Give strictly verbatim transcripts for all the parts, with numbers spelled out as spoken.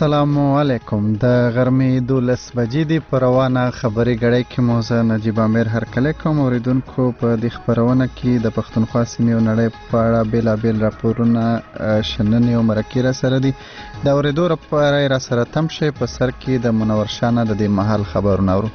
السلام علیکم. د غرمې دولس بجې دی په روانه خبري غړې کې مو زه نجیب امیر هرکلی کوم. اوریدونکو په دې خبرونه کې د پښتونخوا سیمې او نړۍ په اړه بېلابېل راپورونه شننې او مرکې را سره دي. د اورېدو لپاره را سره تم شئ. په سر کې د منور شانه د دې مهال خبرونه اورو.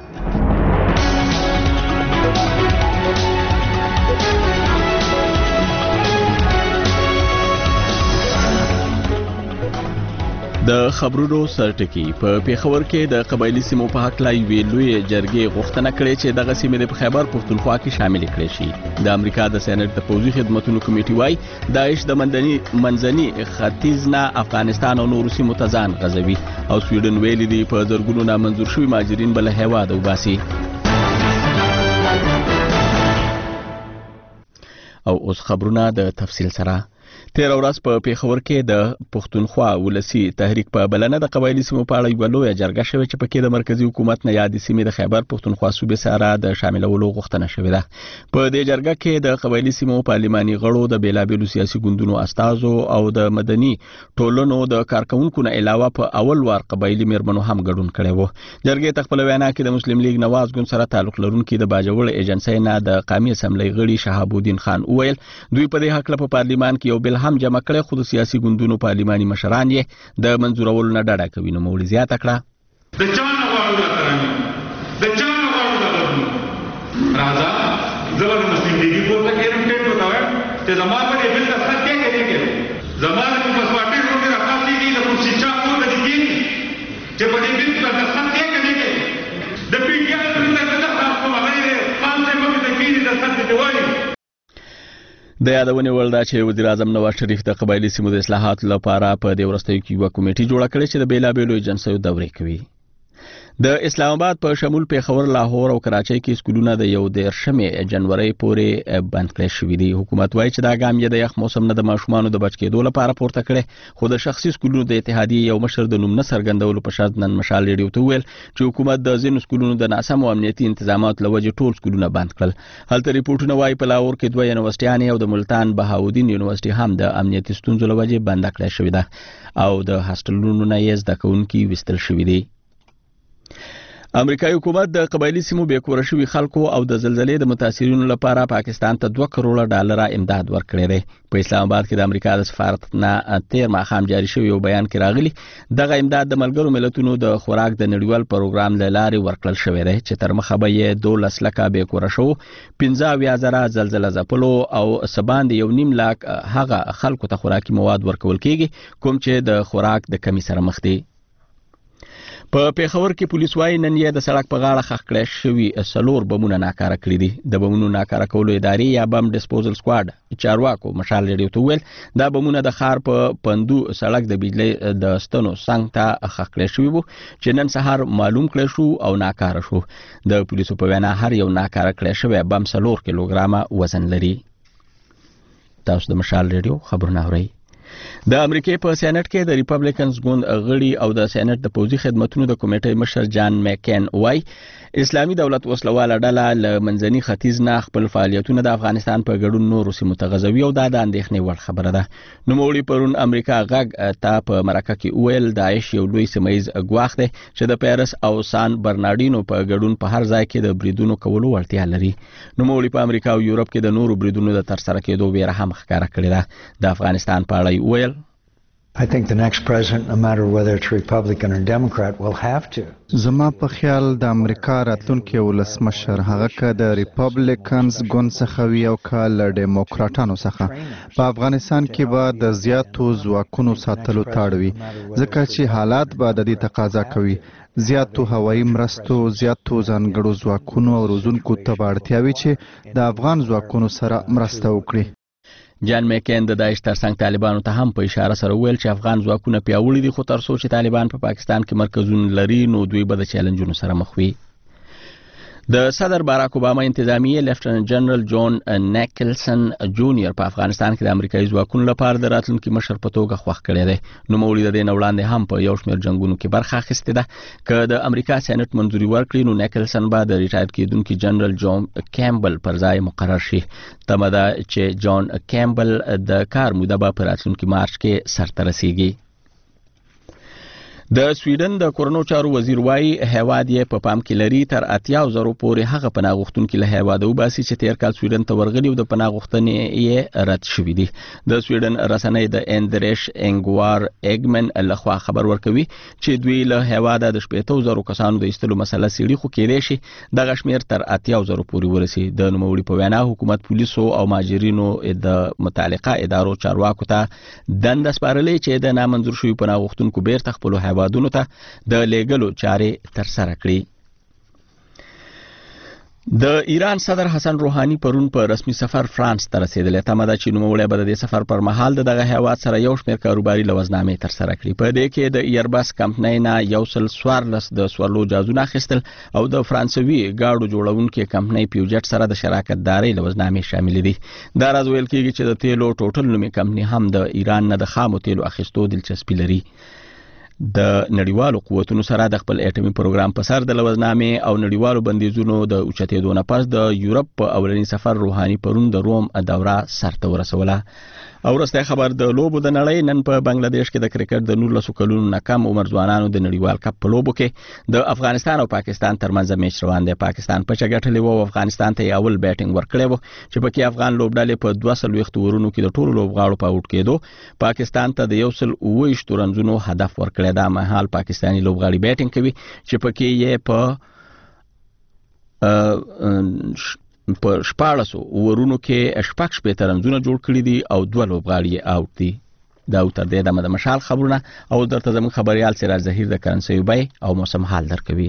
د خبرونو سرټکی په پیښور کې د قبایلی سیمو په حق لا یوې لوی جرګې غوښتنه کړې چې دغه سیمې په خیبر پښتونخوا کې شامل کړي شي. د امریکا د سېنات د پوځي خدماتو کمیټې وايي داعش د منځني منځني ختیځ نه افغانستان او نورو سیمو ته ځان غځوي او سویډن ویلي دی په زرګونو نامنظور شوي مهاجرین بل هیواد وباسي. او اوس خبرونه د تفصیل سره. تیر ورځ په پیښور کې د پښتونخوا ولسی تحریک په بلنه د قبایلی سیمو په اړه یو لوی جرګه شوه چې پکې د مرکزی حکومت نه یاد سیمې د خیبر پښتونخوا صوبې سره د شاملولو غوښتنه شوې ده. په دې جرګه کې د قبایلی سیمو پارلماني غړو د بیلابېلو سیاسي ګوندونو استازو او د مدني ټولنو د کارکونکو نه علاوه په اول وار قبایلی میرمنو هم ګډون کړي وو. جرګې تخپل وینا کې د مسلم لیگ نواز ګوند سره تعلق لرونکي د باجوړ ایجنسی نه د قومي اسمبلی غړي شهاب الدین خان وویل دوی په دې حق په پارلمان کې یو بل هم جمع کړي خو د سیاسي ګوندونو پارلماني مشران یې د منظورولو نه ډډه کوي. نو مولوي زیاته کړه د چا نه غواړو دا ترانې د چا نه غواړو دا بدلون راځه زه به مسلم لیګي پورته کېږم ټیټ ورته وایم چې زما په دې بل دستخط دی که نه کوي زما د پاسپورټي غوندې راخاصېږي د کوم شي چا پورته دې کېږي چې په دې بل دستخط دی که نه کوي د پي ټي آی د دستخط کوم هغه یې خان صاحب به ورته کېږي دستخط دې وایي. د یادونې وړ ده چې وزیر اعظم نواز شریف د قبایلی سیمو د اصلاحاتو لپاره په دې وروستیو کې یوه کمیټې جوړه کړې چې د بیلابېلو ایجنسیو دورې کوي. د اسلام آباد په شمول پیښور، لاهور او کراچۍ کې سکولونه د یو دېرشمې جنورۍ پورې بند کړای شوي دي. حکومت وایي چې دا ګام یې د یخ موسم نه د ماشومانو د بچ کېدو لپاره پورته کړی، خو د شخصي سکولونو د اتحادیې یو مشر د نوم نه څرګندولو په شرط نن مشال ریډیو ته وویل چې حکومت د ځینو سکولونو د ناسمو امنیتي انتظاماتو له وجې ټول سکولونه بند کړل. هلته ریپورټونه وایي په لاهور کې دوه یونیورسټیانې او د ملتان بهاودین یونیورسټي هم د امنیتي ستونزو له وجې بنده کړای شوې ده او د هاسټلونو نه یې زده کوونکي ویستل شوي دي. امریکایي حکومت د قبایلی سیمو بې کوره شوي خلکو او د زلزلې د متاثرینو لپاره پاکستان ته دوه کروړه ډالره امداد ورکړی دی. په اسلام آباد کې د امریکا د سفارت نه تیر ماښام جاري شوی یو بیان کې راغلی دغه امداد د ملګرو ملتونو د خوراک د نړیوال پروګرام له لارې ورکړل شوی دی چې تر مخه به یې دولس لکه بې کوره شو، پنځه اویا زره زلزله ځپلو او څه باندې یو نیم لاک هغه خلکو ته خوراکي مواد ورکول کېږي کوم چې د خوراک د کمی سره مخ دي. په پیښور کې پولیس وايي نن یې د سړک په غاړه ښخ کړای شوي څلور بمونه ناکاره کړي دي. د بمونو ناکاره کولو ادارې یا بم ډسپوزل سکواډ چارواکو مشال ریډیو ته وویل دا بمونه د ښار په پندو سړک د بجلۍ د ستنو څنګ ته ښخ کړای شوي وو چې نن سهار معلوم کړی شو او ناکاره شو. د پولیسو په وینا هر یو ناکاره کړی شوی بم څلور کیلوګرامه وزن لري. تاسو د مشال ریډیو خبرونه اورئ. د امریکای په سېنات کې د ریپبلیکنز ګوند غړي او د سېنات د پوځي خدماتو د کمیټې مشر جان مکین وای اسلامي دولت وسلواله ډله له منځني ختیځ نه خپل فعالیتونه د افغانستان په ګډون نورو سیمو ته غځوي او دا د اندېښنې وړ خبره ده. نوموړي پرون امریکا غږ ته په مرکه کې وویل داعش یو لوی سیمهیز ګواښ دی چې د پیرس او سان برناډینو په ګډون په هر ځای کې د بریدونو کولو وړتیا لري. نوموړي په امریکا او یورپ کې د نورو بریدونو د ترسره کېدو ویره هم ښکاره کړې ده. د افغانستان په اړه ویل I think the next president, no matter whether it's Republican or Democrat, will have to. زما په خیال د امریکا راتلونکي ولسمشر هغه که د ریپبلیکنز ګوند څخه وي او که له ډیموکراټانو څخه په افغانستان کې به د زیاتو ځواکونو ساتلو ته اړ وي ځکه چې حالات به د دې تقاضا کوي. زیاتو هوایي مرستو، زیاتو ځانګړو ځواکونو او روزونکو ته به اړتیا وي چې د افغان ځواکونو سره مرسته وکړي. جان میکین د داعش ترڅنګ طالبانو ته هم په اشاره سره وویل چې افغان ځواکونه پیاوړي دي خو تر څو چې طالبان په پاکستان کې مرکزونه لري نو دوی به د چیلنجونو سره مخ وي. د صدر باراک اوباما انتظامیه لیفټننټ جنرال جون نیکلسن جونیئر په افغانستان کې د امریکایي ځواکونو لپاره د راتلونکي مشر په توګه خوښ کړی دی. نوموړي د دې نه وړاندې هم په یو شمېر جنګونو کې برخه اخیستې ده. که د امریکا سېنات منظوري ورکړي نو نیکلسن به د ریټایر کېدونکي جنرال جون کیمبل پر ځای مقرر شي. تمه ده چې جون کیمبل د کار موده به په راتلونکي مارچ کې سرته رسیږي. د سویډن د کورونو چارو وزیر وايي هیواد یې په پام کې لري تر اتیا زره پورې هغه پناه غوښتونکي له هیواده وباسي چې تیر کال سویډن ته ورغلي او د پناه غوښتنې یې رد شوې دي. د سویډن رسنۍ د اندریش انګوار اګمن لخوا خبر ورکوي چې دوی له هیواده د شپږ زره کسانو د ایستلو مسله سړي خو کېدای شي دغه شمېر تر اتیا زره پورې ورسي. د نوموړي په وینا حکومت پولیسو او ماجرینو د متعلقه ادارو چارواکو ته دنده سپارلې چې د نامنظور شوي پناه غوښتونکو بیرته خپلو هیوادونو ته د لیږلو چارې ترسره کړي. د ایران صدر حسن روحاني پرون په رسمي سفر فرانس ته رسیدلی. تمه ده چې نوموړی به د دې سفر پر مهال د دغه هیواد سره یو شمېر کاروباري لوظنامې ترسره کړي. په دې کې د ایربس کمپنۍ نه یو سل څوارلس د سورلو جازونه اخیستل او د فرانسوي ګاډو جوړونکي کمپنۍ پیوجټ سره د شراکت دارۍ لوظنامې شامل دي. دا راز ویل کېږي چې د تیلو ټوټل نومي کمپنۍ هم د ایران نه د خامو تیلو اخیستو دلچسپي لري. د نړیوالو قوتونو سره د خپل اټومي پروګرام په سر د لوظنامې او نړیوالو بندیزونو د اوچتېدو نه پس د یورپ په اولنی سفر روحاني پرون د روم دوره سرته ورسوله. او وروستی خبر د لوبو د نړۍ نن په بنگلاديش کې د کرکټ د نولسو کلونو نه کم عمر ځوانانو د نړیوال کپ په لوبو کې د افغانستان او پاکستان ترمنځ میچ روان دی. پاکستان په چګټلې وو او افغانستان ته اول بیټینګ ورکړی وو چې پکې افغان لوبډلې په دوه سل ویشت اورونو کې د ټولو لوبغاړو په اوټ کېدو پاکستان ته د یو سل اوه ویشت رنزونو هدف ورکړی. دا مهال پاکستاني لوبغاړي بیټینګ کوي چې پکې یې په په شپاړسو ورونو کې شپږ شپېته رنزونه جوړ کړي دي او دوه لوبغاړي اوټ دي. دا تر دې دمه د مشال خبرونه او درته زموږ خبريال سراج ظهیر د کرنسي بای او موسم حال درکوي.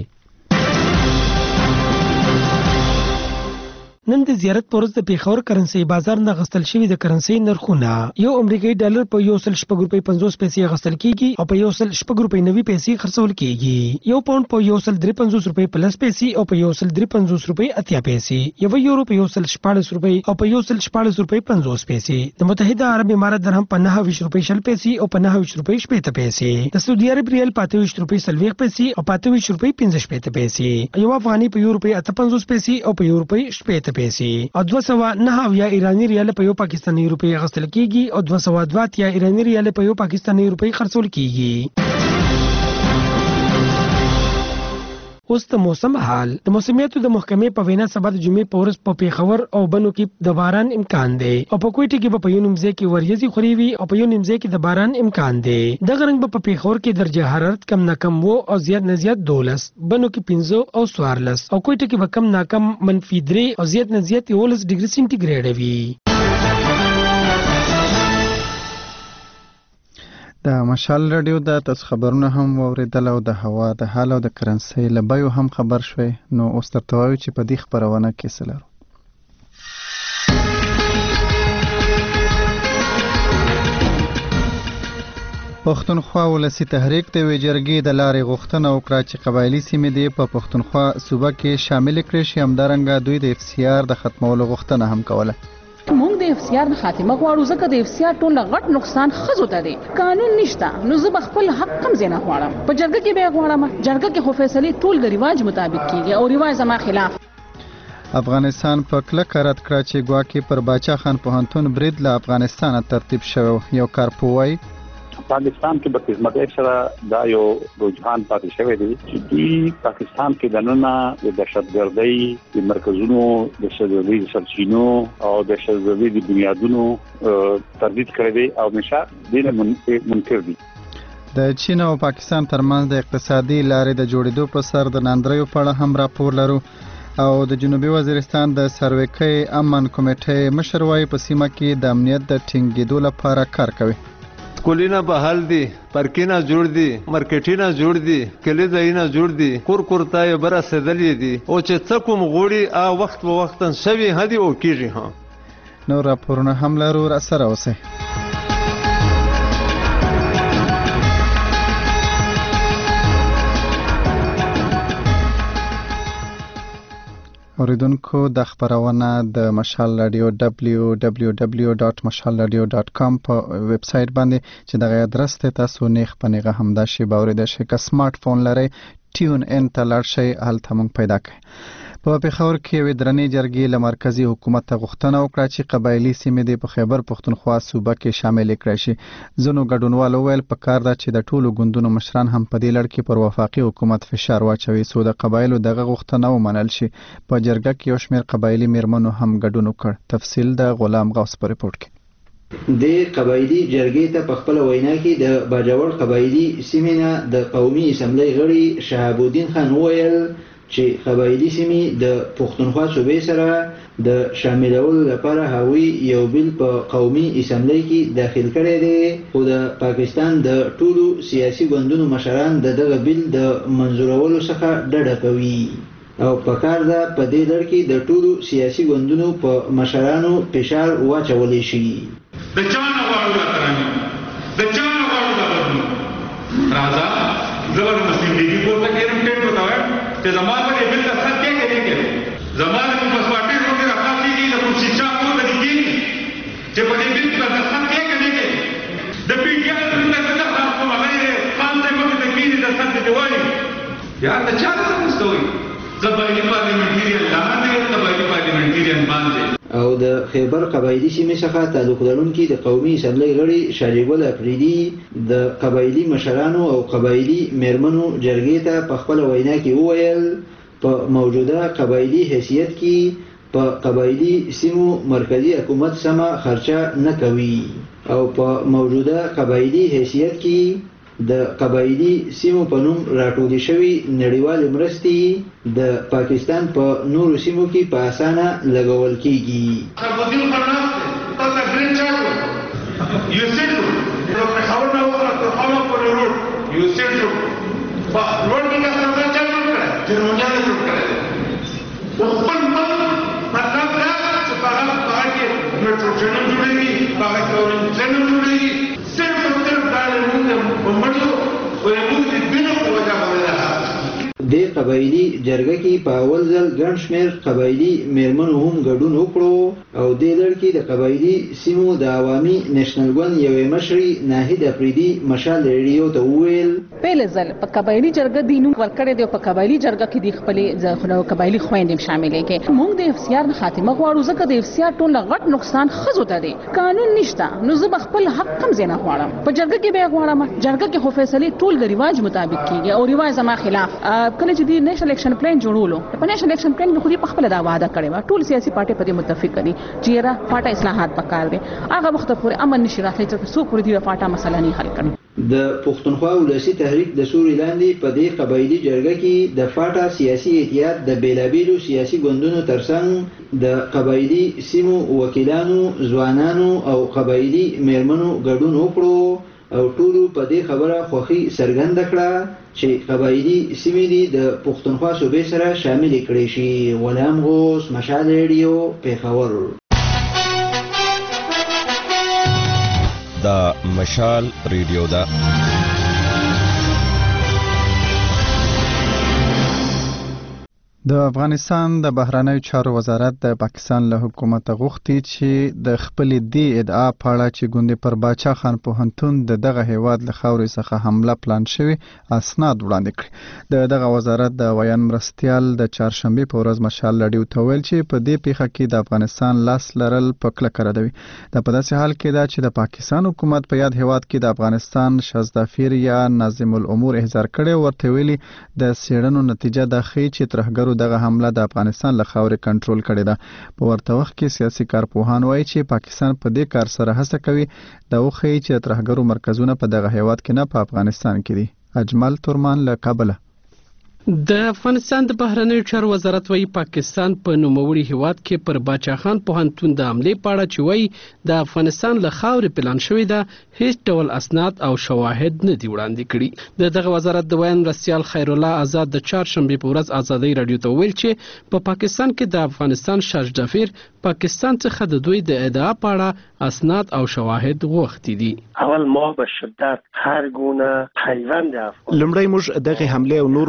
نن د زیارت پرز د پیښور کرنسي بازار نه غستل شوی د کرنسي نرخونه یو امریکایي ډالر په یو سل شپږ روپۍ پنځوس پیسې غستل کیږي او په یو سل شپږ روپۍ نوي پیسې خرڅول کیږي. یو پاوند په یو سل درې پنځوس روپۍ پلس پیسې او په یو سل درې پنځوس روپۍ اتیا پیسې. یو یورو په یو سل شپاړس روپۍ او په یو سل شپاړس روپۍ پنځوس پیسې. د متحده عرب امارات درهم په نهه ویشت روپۍ شل پیسې او په نهه ویشت روپۍ شپېته پیسې. د سعودي عرب ریال په اته ویشت روپۍ څلوېښت پیسې او په اته ویشت روپۍ پنځه شپېته پیسې. یو افغاني په یو روپۍ اته پنځوس پیسې او په یو روپۍ شپېته پیسې. دوه سوه نهه اویا ایرانی ریال په یو پاکستاني روپۍ غستل کیږي او دوه سوه دوه اتیا ایرانی ریال په یو پاکستاني روپۍ خرڅول کیږي. اوس د موسم حال. د موسمیاتو د محکمې په وینا سبا د جمعې په ورځ په پیښور او بنو کې د باران امکان دی او په کوټه کې په یو نیمځای کې وریځي خوري وي او په یو نیمځای کې د باران امکان دی. دغه رنګ په پیښور کې درجه حرارت کم نه کم وو او زیات نه زیات دولس، بنو کې پنځه او څوارلس او کوټه کې به کم نه کم منفي درې او زیات نه زیات یولس ډیګري سنټیګریډ وي. د مشال رادیو د تاسو خبرونه هم اوریدل او د هوا د حال او د کرنسي لبایو هم خبر شوي. نو اوس ترته وایو چې په دې خبرونه کې څه لرو. پښتونخوا ولسی تحریک د ویجرګي د لارې غوښتنه وکړه چې قبایلی سیمې دی په پښتونخوا صوبه کې شامل کړي شي. همدارنګه دوی د اف سی آر د ختمولو غوښتنه هم کوله. مونږ د اف سی آر د خاتمه غواړو ځکه د اف سی آر ټول غټ نقصان خزو ته دی. قانون نشته نو زه خپل حق کم زینه غواړم. په جرګه کې به غواړم. جرګه کې خو فیصله ټول د ریواج مطابق کیږي او ریواج زما خلاف. افغانستان په کلک رد کړ چې ګواکې پر باچا خان پوهنتون برید له افغانستان ترتیب شوی. یو کارپوی پاکستان کې په خدمت سره دا یو رجحان پاتې شوی دی چې دوی پاکستان کې د نننه د دهشتګردۍ د مرکزونو د دهشتګردۍ سرچینو او د دهشتګردۍ د بنیادونو تردید کړی دی او همیشه دې منکر دي. د چین او پاکستان ترمنځ د اقتصادي لارې د جوړېدو په سر د ناندریو په اړه هم راپور لرو او د جنوبي وزیرستان د سروکۍ امن کمیټې مشر وايي په سیمه کې د امنیت د ټینګېدو لپاره کار کوي. کلینا بحال دي، پارکینا جوړ دي، مارکیټینا جوړ دي، کلی ځایونه جوړ دي، کور کورته یې بره رسېدلې دي او چې څه کوم غوړي ا وخت په وخت شوي هدي او کیږي. ها نو راپورونه هم لرو را سره اوسئ. اوریدونکو د خبرونه د مشال رادیو دبلیو دبلیو دبلیو ډاټ مشال رادیو ډاټ کام په ویب سټ باندې چې دغه ادرس ته تاسو نه خپنهغه همدا شی باورید شي که سمارټ فون لرئ ټیون ان ته لاړ شئ، هلته موږ پیدا کړئ. په پېښور کې یوې درنې جرګې له مرکزي حکومت ته غوښتنه وکړه چې قبایلي سیمې دې په خیبر پښتونخوا صوبه کې شاملې کړای شي. ځینو ګډونوالو وویل پکار ده چې د ټولو ګوندونو مشران هم په دې لړ کې پر وفاقي حکومت فشار واچوي څو د قبایلو دغه غوښتنه ومنل شي. په جرګه کې یو شمېر قبایلي میرمنو هم ګډون وکړ. تفصیل د غلام غوث په ریپورت کې. د قبایلي جرګې ته په خپل وینا کې د باجوړ قبایلي سیمې نه د قومي اسمبلی غړي شهاب الدین خان وویل چې قبایلي سیمې د پښتونخوا صوبې سره د شاملولو لپاره هغوی یو بل په قومي اسمبلی کې داخل کړی دی، خو د پاکستان د ټولو سیاسي ګوندونو مشران د دغه بل د منظورولو څخه ډډه کوي او پکار ده په دې لړ کې د ټولو سیاسي ګوندونو په مشرانو فشار واچولی شي. د چا نه غواړو دا ترانې، د چا نه غواړو دا بدلون. راځه زه به د مسلم لیګي پورته کېږم، ټیټ ورته وایم چې زما په دې بل ته خط کې کې کې زما د کوم پاسپورټ ورته راځي کېږي د کوم شیچا پورته دي کېږي چې په دې بل ته خط کې کې کې د پی ټی آی په دغه خط کوم غیر خان ته مخ ته کېږي د خط دی وایي یا د چا څه مستوي قبایلی پارلیمنټریان لاندې قبایلی پارلیمنټریان باندې. او د خیبر قبایلی سیمې څخه تعلق لرونکي د قومي اسمبلی غړي شاریګل افریدي د قبایلی مشرانو او قبایلی میرمنو جرګې ته په خپل وینا کې وویل په موجوده قبایلی حیثیت کې په قبایلی سیمو مرکزی حکومت سمه خرچه نه کوي او په موجوده قبایلی حیثیت کې د قبایلی سیمو په نوم راټولې شوي نړیوالې مرستې د پاکستان په نورو سیمو کې په اسانه لګول کیږي. شربودین فرناس تاسو ګرین چاټو یو سیټو نو په خبر نه وره ته خپل په روډ یو سیټو په روډ کې څنګه چالو کړه جرمنیان جوړ کړل په خپل مطلب دا چې په هغه په کې میټرو ټرین جوړېږي په هغه کې ټرین جوړېږي صرف صرف دا له د قبایلی جرګه کې په اول ځل ګڼ شمېر قبایلی میرمنو هم ګډون وکړو او دې لړ کې د قبایلی سیمو د عوامي نېشنل ګوند یوې مشرې ناهید افریدي مشال ریډیو ته وویل پهل ځل په قبایلی جرګه دینو ورکړې دی په قبایلی جرګه کې د خپلې قبایلی خويندې شاملې کې موږ د اف سی آر خاتمه غواړو ځکه د اف سی آر ټول غټ نقصان خزو ته دی، قانون نشته، نو زه خپل حق کم زینا غواړم په جرګه کې به غواړم. جرګه کې خو فیصله ټول د ریواج مطابق کیږي او ریواج زما خلاف کله چې دی نېشنل الیکشن پلان جوړولو په نېشنل الیکشن پلان کې خو دې په خپل دا وعده کړی و ټول سیاسي پارټي په دې متفق دي چې را پارټي اصلاحات پکار دي هغه وخت پورې امن نشي راتلی چې څوک پورې دی پارټا مسله نه حل کړي. د پښتونخوا ولسی تحریک د سوري لاندې په دې قبایلی جرګه کې د فاټا سیاسي اتحاد د بیلابیلو سیاسي ګوندونو ترڅنګ د قبایلی سیمو وکیلانو، ځوانانو او قبایلی میرمنو ګډون وکړو او ټولو په دې خبره خوښي څرګنده کړه چې قبایلی سیمې دې د پښتونخوا صوبې سره شامل کړي شي. غلام غوث، مشال ریډیو، پېښور. دا مشال ریډیو دا د افغانستان د بهرنیو چارو وزارت د پاکستان له حکومت غوښتي چې د خپل دی ادعا پاړه چې ګوندې پر باچا خان پوهنتون د دغه هیواد له خاورې څخه حمله پلان شوی اسناد وړاندې کړي. د دغه وزارت د ویان مرستیال د چهارشنبه په ورځ مشال لډیو ته ویل چې په دې پیښه کې د افغانستان لاس لرل په کلکه ردوي. د په داسې حال کې دا چې د پاکستان حکومت په یاد هیواد کې د افغانستان شهزادفیر یا ناظم الامور احضار کړي ورته ویلي د سیړنو نتیجه د خې چې ترهګرو دغه حمله د افغانستان له خاورې کنټرول کړې ده. په ورته وخت کې سیاسي کارپوهان وایي چې پاکستان په دې کار سره هڅه کوي د وښیي چې ترهګرو مرکزونه په دغه هیواد کې نه په افغانستان کې دي. اجمل تورمان له کابل. د افغانستان د بهرنیو چارو وزارت وايي پاکستان په نوموړي هیواد کې پر باچا خان پوهنتون د حملې په اړه چې وايي د افغانستان له خاورې پلان شوی ده هیڅ ډول اسناد او شواهد نه دي وړاندې کړي. د دغه وزارت د ویان مرستیال خیر الله آزاد د چهارشنبه په ورځ آزادۍ رادیو ته ویل چې په پاکستان کې د افغانستان شهزادفیر پاکستان څخه د دوی د ادعا په اړه اسناد او شواهد غوښتي دي. اول ما به شدت هر گونه پیوند افغان لمړی موږ دغه حمله او نور ورته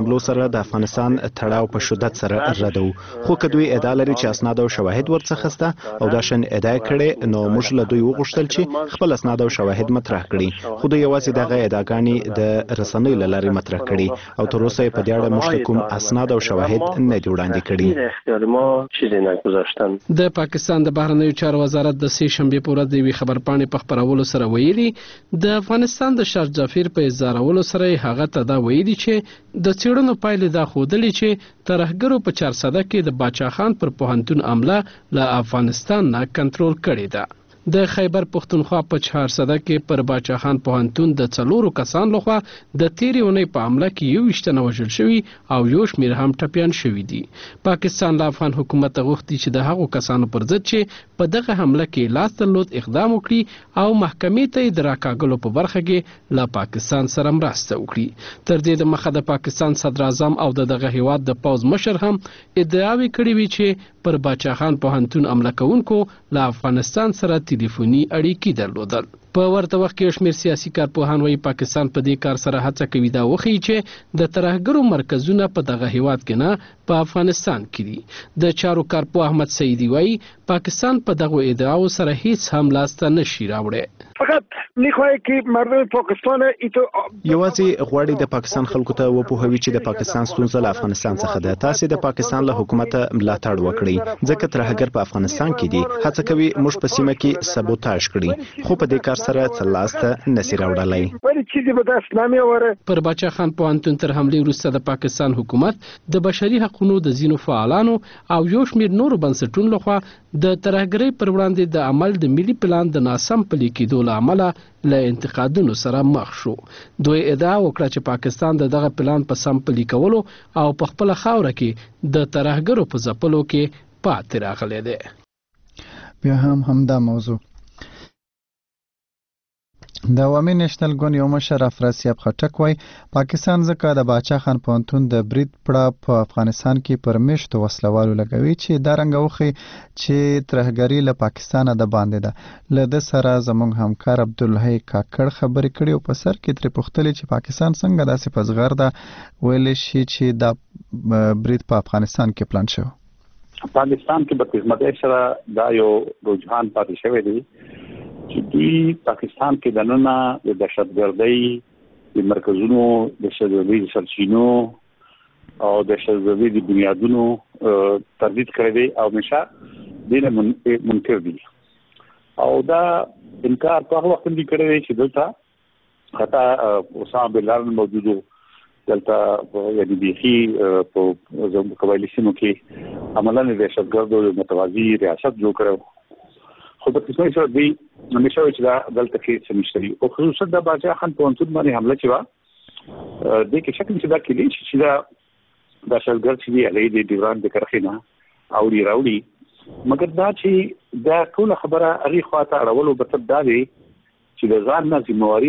حملو سره د افغانستان تړاو په شدت سره ردو خو کدوې ادعا لري چې اسناد او شواهد ورڅخه سته او دا شن ادعا کړي نو موږ له دوی وغوښتل چې خپل اسناد او شواهد مطرح کړي خو دوی یوازې دغه ادعاګانې د رسنیو له لارې مطرح کړي او تر اوسه په دې اړه موږ کوم اسناد او شواهد نه دي وړاندې کړي. اختیار ما چیزی نگذاشتن. د پاکستان د بهرنیو چارو وزارت د سې شنبه په ورځ د وی خبرپاڼې په خبرولو سره ویلي د افغانستان د شاه ظفیر په اظهارولو سره هغه ته دا ویلي چې د چیرونو پایلې دا ښودلې چې ترهګرو په چارسده کې د باچا خان پر پوهنتون عمله له افغانستان نه کنټرول کړې ده. د خیبر پښتونخوا په چهارسده کې پر باچا خان پوهنتون د څلورو کسان لخوا د تیرې اونۍ په حمله کې یو ویشت تنه وژل شوي او یو شمېر هم ټپیان شوي دي. پاکستان له افغان حکومت غوښتي چې د هغو کسانو پر ضد چې په دغه حمله کې لاس درلود اقدام وکړي او محکمې ته یې د راکاږلو په برخه کې له پاکستان سره مرسته وکړي. تر دې دمخه د پاکستان صدر اعظم او د دغه هیواد د پوځ مشر هم ادعاوې کړې وي چې پر باچا خان پوهنتون عمله کوونکو له افغانستان سره ټلیفوني اړیکې درلودل. په ورته وخت کې شمېر سیاسي کارپوهان وايي پاکستان په دې کار سره هڅه کوي دا وښیي چې د ترهګرو مرکزونه په دغه هیواد کې نه په افغانستان کې دي. د چارو کارپوه احمد سعیدي وايي پاکستان په دغه ادعاو سره هیڅ هم لاسته نشي راوړی. فقط میخوای که مردم پاکستان ایتو یوازې غواړي د پاکستان خلکو ته وپوهوي چې د پاکستان ستونزه له افغانستان څخه ده. تاسو د پاکستان له حکومت ملاتړ وکړئ ځکه ترهګر په افغانستان کې دي. هڅه کوي موږ په سیمه کې سبوتاژ کړي خو په دې کار سره څه لاسته نشي راوړلای. ولی چیزی به دست نمیاره. پر باچا خان پوهنتون تر حملې وروسته د پاکستان حکومت د بشري حقوقو د ځینو فعالانو او یو شمېر نورو بنسټونو لخوا د ترهګرۍ پر وړاندې د عمل د ملي پلان د ناسم پلي کېدو له امله له انتقادونو سره مخ شو. دوی ادعا وکړه چې پاکستان د دغه پلان په سم پلي کولو او په خپل خاوره کې د ترهګرو په ځپلو کې پاتې راغلی دی. بیا هم همدا موضوع د عوامي نېشنل ګوند یو مشر افراسیاب خټک وایي پاکستان ځکه د باچا خان پوهنتون د برید پړه په افغانستان کې پر میشتو وسلوالو لګوي چې دا رنګ وخی چې ترهګري له پاکستانه د باندې ده. له د سره زموږ همکار عبدالحی کاکړ خبرې کړي او په سر کې ترې پوښتلې چې پاکستان څنګه داسې په زغر ده ویلی شي چې دا برید په افغانستان کې پلان شوی. پاکستان کې په قسمت سره دا یو رجحان پاتې شوی دی چې دوی پاکستان کې د ننه د دهشتګردۍ د مرکزونو د دهشتګردۍ سرچینو او د دهشتګردۍ د بنیادونو تردید کړی دی او همیشه دې منکر دي او دا انکار په هغه وخت کې کړی دی چې دلته حتی اسامه بن لادن موجودو دلته یعنی بیخي په قبایلي سیمو کې عملاً د دهشتګردو متوازي ریاست جوړ کړو. خو په کیسه سره دی همیشه چې دا دلته کې سمشتري او خصوصا د باچا خان پوهنتون باندې حمله چې وا د کې شکل چې دا کلی چې دا د شلګر چې دی هغه د ډیوران د کرخینه او دی راوړي مګر دا چې دا ټول خبره هغه خواته اړولو به تب دا دی چې د ځان نه ذمہواری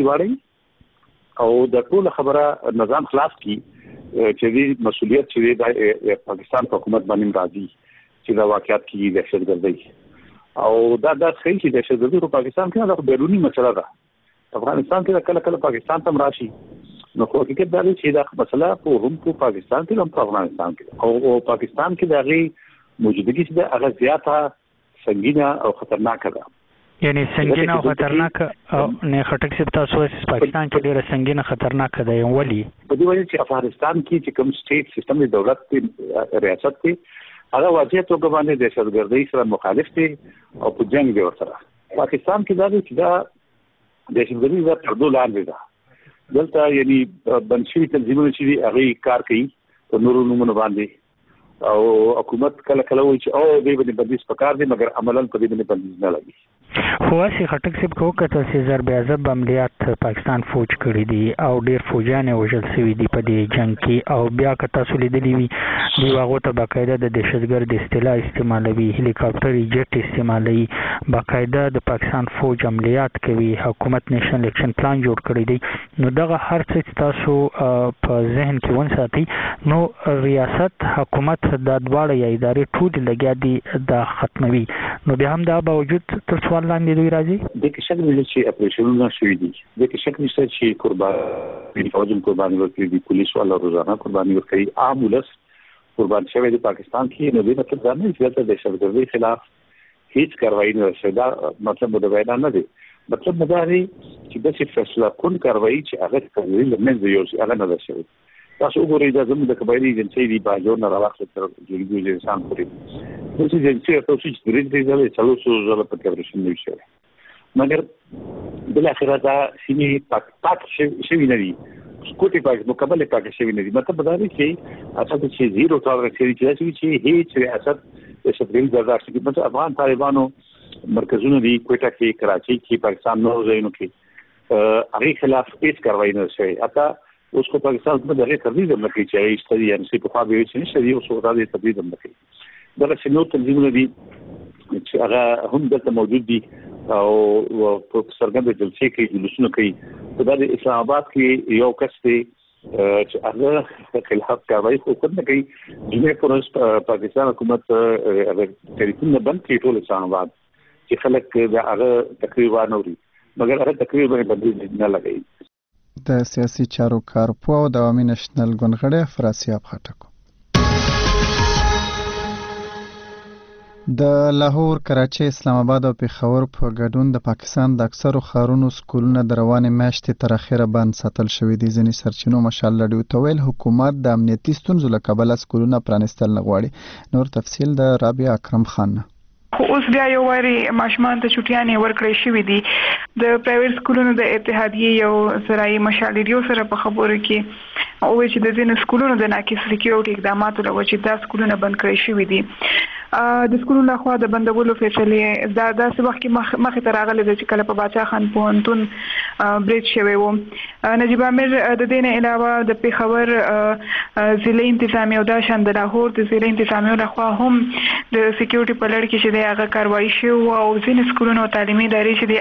واړي او د ټول خبره نظام خلاص کی چې دی مسؤلیت چې د پاکستان حکومت باندې راځي چې دا واقعیت کې دهشتګردي او دا د صحیح چې د دهشتګردي په پاکستان کې دا بیرونی مسله ده. افغانستان کې کله کله پاکستان ته راشي نو خو حقیقت دا دی چې دا مسله په هم په پاکستان کې هم په افغانستان کې او پاکستان کې دا غي موجودګي چې دا هغه زیاته سنگینه او خطرناکه ده. یعنی سنگینه او خطرناکه او نه خټک سپ تاسو پاکستان کې ډیره سنگینه خطرناکه ده ولی په دې وجه چې افغانستان کې چې کوم سټیټ سیستم د دولت کې ریاست کې هغه واضح توګه باندې دهشتګردۍ سره مخالف دي او په جنگ دی ورسره. پاکستان کې دا چې دا دهشتګردي د پردو لاندې ده دلته یعنی بنشي تنظیمونه چې هغه کار کوي په نورو نومونو باندې او حکومت کله کله وایي چې او دې باندې بندیز پکار دي مګر عملاً په دې باندې بندیز نه لګي. خو اسی خټک سپ کو کته چې ضرب عذاب عملیات پاکستان فوج کړی دي او ډیر فوجان وژل شوی دي په دې جنگ کې او بیا کته سولیدلی وی دی واغو ته باقاعده د دهشتګرد اصطلاح استعمالوي هلیکاپټر جټ استعمالوي باقاعده د پاکستان فوج عملیات کوي حکومت نېشنل اکشن پلان جوړ کړی دی نو دغه هر څه تاسو په ذهن کې ونساتئ نو ریاست حکومت د دواړه یا ادارې ټول لګیا دي د ختموي نو بیا هم دا باوجود تر څو سوال لاندې دوی راځي د کې شک نشته چې اپریشنونه شوي دي د کې شک نشته چې قرباني فوجم قرباني ورکړي دي پولیس والا روزانه قرباني ورکړي عام ولس قربان شوی دی پاکستان کې نو د مطلب دا نه چې د دهشتګردۍ خلاف هیڅ کاروایی نه شوه دا مطلب د وینا نه دی مطلب دا دی چې د څه فیصله کول کاروایی چې هغه کوي لمنځه یو چې هغه نه شوی تاسو وګورئ دا زموږ د قبایلی جنسي دی باجور نه راوخت تر جوړیږي انسان پورې د څه جنسي تاسو چې درې دې ځله څلور سو ځله په کورشن نه شوی مګر بل اخره دا سیمه پاک پاک شوی نه دی سکوټي پاک مکمل پاک شوی نه دی مطلب دا دی چې اساس چې زیرو ټالرنس لري چې هیڅ ریاست د شپږ برداشت کوي مطلب افغان طالبانو مرکزونه دی کوټه کې کراچي کې پاکستان نو ځایونو کې هغه خلاف هیڅ کاروایی نه شوی اته اوس کو پاکستان په دغه تبدیل هم کوي چې ایستري ان سي په خوا به چې نشي یو څو راځي تبدیل هم کوي دا چې نو تنظیمونه دي چې هغه هم دلته موجود دي او په سرګند جلسې کې جلوسونه کوي په د اسلام آباد کې یو کس دی چې هغه خلاف کاروایی خو کوي کوي د پروس پاکستان حکومت هغه ټلیفون بند کړي ټول اسلام آباد چې خلک دا هغه تقریبا نوري مګر هغه تقریبا بدل نه لګي د سیاسي چارو کارپو او د عوامي نېشنل ګوند غړی افراسیاب خټک د لاهور، کراچۍ، اسلام آباد او پېښور په ګډون د پاکستان د اکثرو ښارونو سکولونه د روانې میاشتې تر اخره بند ساتل شوي دي. ځینې سرچینو مشال لډیو ته ویل حکومت د امنیتي ستونزو له کبله سکولونه پرانیستل نه غواړي. نور تفصیل د رابعه اکرم خان. خو اوس بیا یو واري ماشومان ته چټیانې ورکړې شوې دي. د پرایویټ سکولونو د اتحادیې یو سرایي مشال لري سره په خبرو کې او چې د ځینو سکولونو د ناقص سکیورټي اقداماتو له وجې دا سکولونه بند کړی شوي دي. د سکولونو لخوا د بندولو فیصلې دا داسې وخت کې مخې ته راغلې ده چې کله په باچا خان پوهنتون برید شوی و. نجیب امیر د دې نه علاوه د پېښور ضلعي انتظامیه او داشان د لاهور د ضلعي انتظامیه لخوا هم د سکیورټي په لړ کې چې د هغه کاروایی شوی او ځینې سکولونو تعلیمي ادارې چې د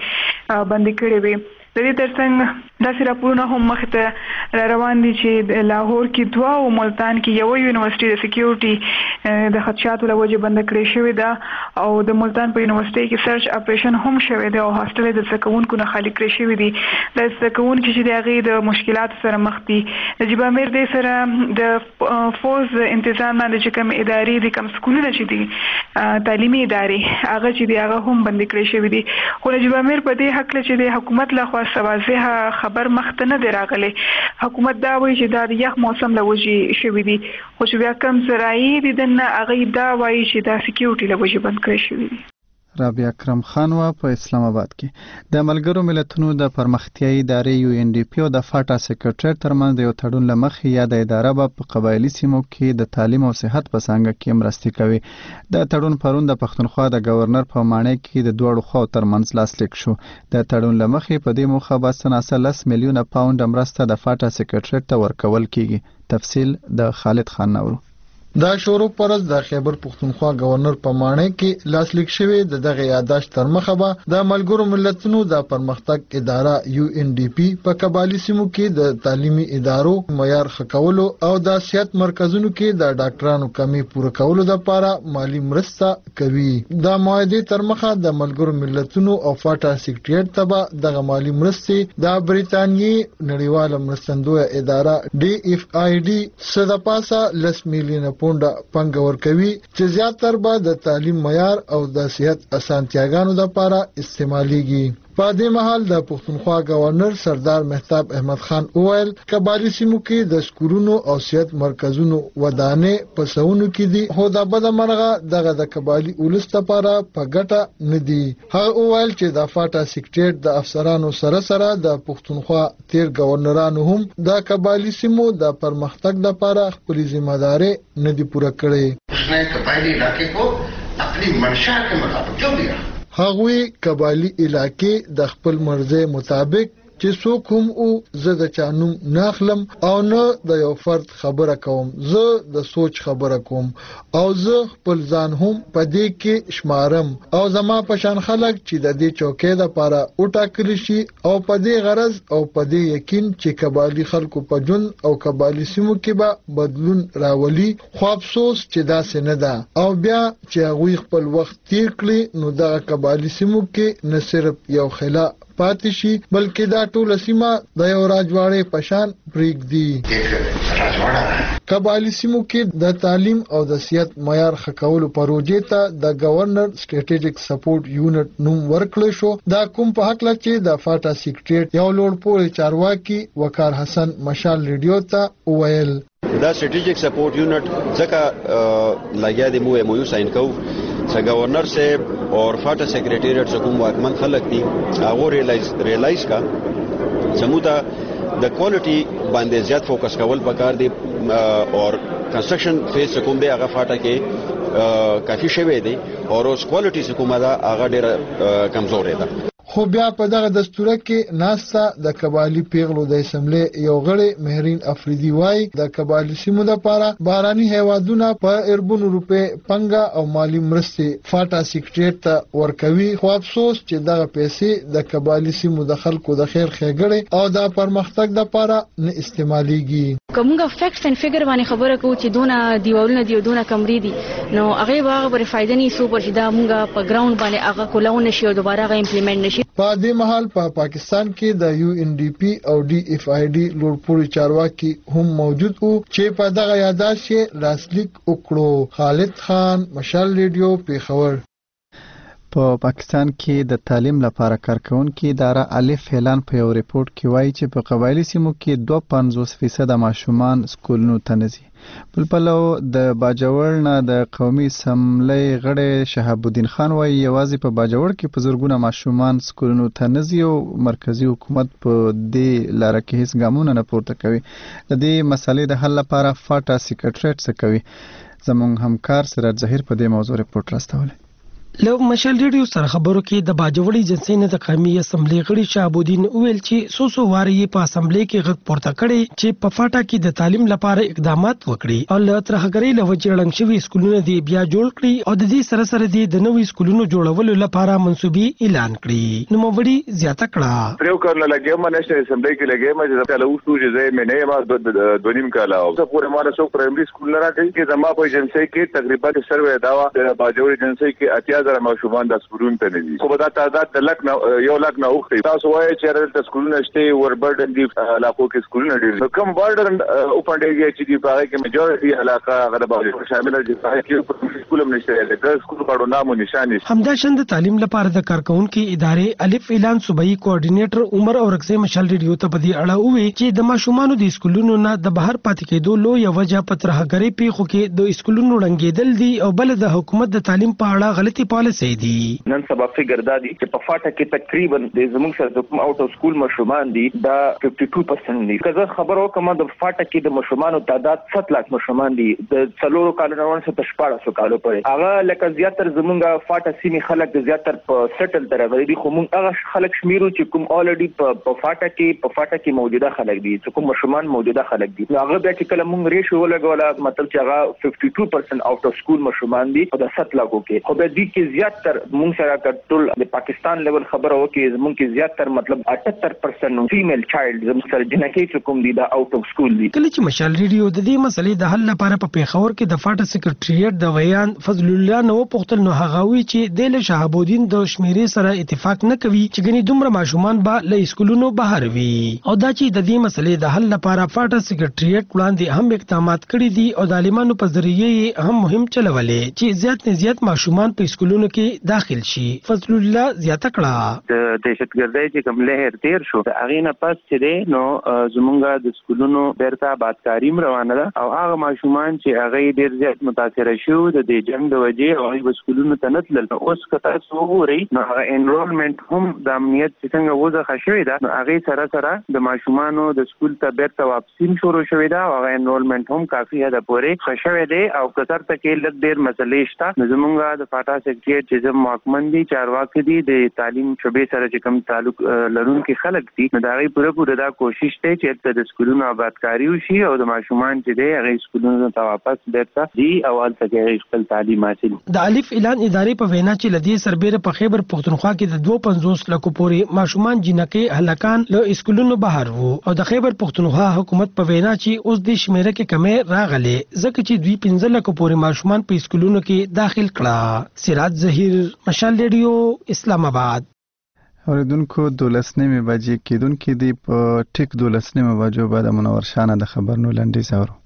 هغې بندي کړې وي. د دې ترڅنګ داسې راپورونه هم مخې ته روان دي چې د لاهور کې دوه او ملتان کې یو یونیورسيټي د سکیورټي د خدشاتو له وجې بند کړې شوې ده او د ملتان په یونیورسيټي کې سرچ اپریشن هم شوی دی او هاستل د زکونکو نه خالی کړې شوې دي. د زکونکو چې د هغې د مشکلاتو سره مخ دي. نجیب امیر دې سره د فوز انتظام باندې چې کوم ادارې دي کوم سکولونه چې دي تعلیمي ادارې هغه چې دی هغه هم بند کړې شوې دي. خو نجیب امیر په دې حق چې د حکومت لخوا واضح خبر مخته نه دی راغلی. حکومت دا وایي چې دا د یخ موسم له وجې شوي دي خو چې بیا کوم ذرایع دي دنه هغوی دا وایي چې دا سکیورټي له وجې بند کړی شوي دي. رابعه اکرم خان وا په اسلام آباد کې د ملګرو ملتونو د پرمختیایي ادارې یو ان ډي پی او د فاټا سیکریټریټ ترمنځ د یو تړون له مخې یا د اداره به په قبایلي سیمو کې د تعلیم او صحت په څانګه کې مرستې کوي. د تړون پرون د پښتونخوا د گورنر په ماڼۍ کې د دوړو خواو ترمنځ لاسلیک شو. د تړون له مخې په دې موخه به سناسه لس میلیونه پاونډ مرسته د فاټا سیکریټریټ ته ورکول کیږي. تفصیل د خالد خان نورو. دا شروع پرز د خیبر پختونخوا گورنر په ماڼۍ کې لاسلیک شوی د دغه یاداشت تر مخه به د ملګرو ملتونو د پرمختګ اداره یو ان ډي پی په قبایلی سیمو کې د تعلیمي ادارو معیار ښه کولو او د صحت مرکزونو کې د ډاکټرانو کمی پوره کولو لپاره مالی مرسته کوي. د معاهدې تر مخه د ملګرو ملتونو او فاټا سیکریټریټ ته به دغه مالی مرستې د بریټانیې نړیواله مرستندویه اداره ډي اف آی ډي څخه د پاسه لس میلیونه پونډه پنګ ورکوي چې زیاتره به د تعلیم معیار او د صحت اسانتیاګانو لپاره استعماليږي. په دې مهال د پښتونخوا گورنر سردار مهتاب احمد خان اویل قبایلی سیمو کې د سکولونو او صحت مرکزونو ودانې په سونو کې دي خو د بده مرغه دغه د قبایلی اولس لپاره په ګټه نه دي. هغه اویل چې د فاټا سیکریټریټ د افسرانو سره سره د پښتونخوا تیر گورنرانو هم د قبایلی سیمو د پرمختګ لپاره خپل ذمہ داري نه دي پوره کړې. उसने कबायली इलाके को अपनी मंशा के मुताबिक क्यों दिया؟ هغوی قبایلی علاقې د خپل مرزه مطابق چې څوک هم او زه د چانوم ناخلم او نه د یو فرد خبره کوم، زه د سوچ خبره کوم او زه خپل ځان هم په دې کې شمارم او زما په شان خلک چې د دې چوکۍ لپاره وټاکل شي او په دې غرض او په دې یقین چې قبایلی خلکو په جون او قبایلی سیمو کې به بدلون راولي، خو افسوس چې داسې نه ده او بیا چې هغوی خپل وخت تیر کړي نو دغه قبایلی سیمو کې نه صرف یو خلا پاتې شي بلکې دا ټوله سیمه د یو راجواړې په شان پرېږدي. قبایلی سیمو کې د تعلیم او د صحت معیار ښه کولو پروژې ته د گورنر سټریټیجیک سپورټ یونټ نوم ورکړل شو. دا کوم په حق لچې د فاټا سیکریټریټ یو لوړ پوړی چارواکي وقار حسن مشال ریډیو ته وویل دا سټریټیجیک سپورټ یونټ ځکه لګیا دی مو ایم او یو ساين کو څنګه گورنر صاحب اور فاټا سیکریټریټ سے کوم واکمن خلک دي هغه ریلایز ریلایز کا سمودا د کوالټي باندې زیات فوکس کول پکار دي اور کنسټرکشن فیز کوم دی هغه فاټا کې کافي شوی دی اور اوس کوالټي سے کومه دا هغه ډیره کمزورې ده. خو بیا په دغه دستوره کې ناستا د قبایلی پیغلو د اسمبلی یو غړی مهرین افریدي وای د قبایلی سیمو لپاره باراني هیوادونه په اربونو روپے پنګا او مالی مرستې فاټا سیکریټریټ ته ورکوي، خو افسوس چې دغه پیسې د قبایلی سیمو د خلکو د خیر ښېګړې او د پرمختګ لپاره نه استعمالېږي. کومه فیکټس اند فیګر باندې خبره کوو چې دونه دیوالونه دی دونه کمرې دي نو هغه واغه پر فائدې نه سو پر شدا مونږه په ګراوند باندې هغه کولاونه شي او دوباره هغه امپلیمنٹ نشي. په دې مهال په پا پاکستان کې د یو ان ډي پی او ډي اف آی ډي لوړپوړي چارواکي هم موجود وو چې په دغه یاداش کې لاسلیک وکړو. خالد خان مشال ریډیو پیښور. په پاکستان کې د تعلیم لپاره کارکونکو اداره الف اعلان په یو ریپورت کې وایي چې په قبایلی سیمو کې دوه پنځوس فیصد ماشومان سکولونو ته نه ځي. بل پلو د باجوړ نه د قومي اسمبلی غړی شهاب الدین خان وایي یوازې په باجوړ کې په زرګونه ماشومان سکولونو ته نه ځي او مرکزی حکومت په دې لاره کې هیڅ ګامونه نه پورته کوي. د دې مسلې د حل لپاره فاټا سیکریټریټ څه کوي؟ زموږ همکار سراج ظهیر په دې موضوع ریپورت راستولی. لو مشال ریډیو سره خبرو کې د باجوړی جنسي نه د قومي اسمبلی غړي شهاب الدین ویل چې سو سو واری په اسمبلی کې غږ پورته کړي چې په فاټا کې د تعلیم لپاره اقدامات وکړي او له ترهګری له وجړنګ شوی سکولونه دی بیا جوړ کړي او د دې سره سره دی د نوې سکولونو جوړولو لپاره منسوبي اعلان کړي. نو موړي زیاته کړه پرو کارنه لګي ما نشته اسمبلی کې لګي ما چې له اوسو چې مې نه ما د دونیم کاله او څه پورې ما سو پرایمري سکول نه راځي چې زما په جنسي کې تقریبا سروې داوا د باجوړی جنسي کې اتیا زره ماشومان د سکولونو ته نه دي. خو دا تعداد د لک نه یو لک نه اوخته تاسو وایي چې د سکولونو شته ور برډن دي علاقو کې سکولونه دي کوم برډن او پاندېږي چې دی په کې میجورټي علاقه غره باندې شامل دي چې سکولم نشته د سکول په نامو نشان نشته. همدا شند تعلیم لپاره د کارکونکو ادارې الف اعلان صوبایي کوارډینیټر عمر اورکزی مشال ریډیو ته په دې اړه وویل چې د ماشومانو د سکولونو نه د بهر پاتې کېدو لوی وجه په ترهګری پیښو کې د سکولونو رنګېدل دي او بل د حکومت د تعلیم په اړه غلطي پالیسي دي. نن سبا فګر دا دي چې په فاټا کې تقریبا د زموږ سره د کوم اوټ اف سکول ماشومان دي دا فifty-two percent دي. که زه خبر وکم د فاټا کې د ماشومانو تعداد سات لک ماشومان دي د څلورو کالونو نه څخه شپږ سو کالو پورې هغه لکه زیاتره زموږ فاټا سیمې خلک د زیاتره په سټل تر غوړي خو موږ هغه خلک شمیرو چې کوم الریډي په فاټا کې په فاټا کې موجوده خلک دي چې کوم ماشومان موجوده خلک دي هغه بیا چې کله موږ ریشو ولګوله مطلب چې هغه fifty-two percent اوټ اف سکول ماشومان دي او د سات لکو کې خو به دي کې زیاتره موږ سره ټول د پاکستان لیول خبره وکي زمونږ کې زیاتره مطلب eighty-eight percent فیمیل چایلډ زموږ سره جنکې کوم دي دا اوټ اف سکول دي. کله چې مشال ریډیو د دې مسلې د حل لپاره په پیښور کې د فاټا سیکریټریټ د ویان فضل الله نو پختل نو هغه وی چې د شهاب الدین د شمیرې سره اتفاق نه کوي چې غني دومره ماشومان به له سکولونو بهر وي او دا چې د دې مسلې د حل لپاره فاټا سیکریټریټ وړاندې هم اقدامات کړي دي او د عالمانو په ذریعه هم مهم چلولې چې زیات نه زیات ماشومان په سکولونو کې داخل شي. فضل الله زیاته کړه د دهشتګردۍ چې کوم لهر تیر شو د اغې نه پس چې دی نو زمونږ د سکولونو بیرته آبادکاري روانه ده او هغه ماشومان چې هغه ډیر زیات متاثر شو د د جنگ د وجې او هغه سکولونو ته نتلل. اوس کته څو وګورئ نو هغه انرولمنت هم د امنیت څنګه وځه شوې ده، نو هغه سره سره د ماشومانو د سکول ته بیرته واپسین شروع شوې ده او هغه انرولمنت هم کافي حد پورې خښوي دی او کثر ته کې لږ ډېر مسلې شته. نو زمونږ د فاټا سیکریټریټ چې زم محکمن دي چارواکي دي د تعلیم شوبې سره چې کوم تعلق لرونکي خلک دي، نو دا غي پوره پوره دا کوشش دی چې د سکولونو آبادکاري وشي او د ماشومان چې دی هغه سکولونو ته واپس بیرته دي او هلته کې خپل تعلیم حاصل. د الف اعلان ادارې په وینا چې لدی سربېره په خیبر پختونخوا کې د دوه پنځوس لکو پورې ماشومان جنکې هلکان له سکولونو بهر وو او د خیبر پختونخوا حکومت په وینا چې اوس د شمیره کې کمې راغلي ځکه چې دوی پنځه لکو پورې ماشومان په سکولونو کې داخل کړه. سراج ظهیر، مشال ریډیو، اسلام آباد. اوریدونکو دولس نیمې بجې کېدونکې دی په ټیک دولس نیمې بجو بعد منور شانه د خبرونو لنډیز اورو.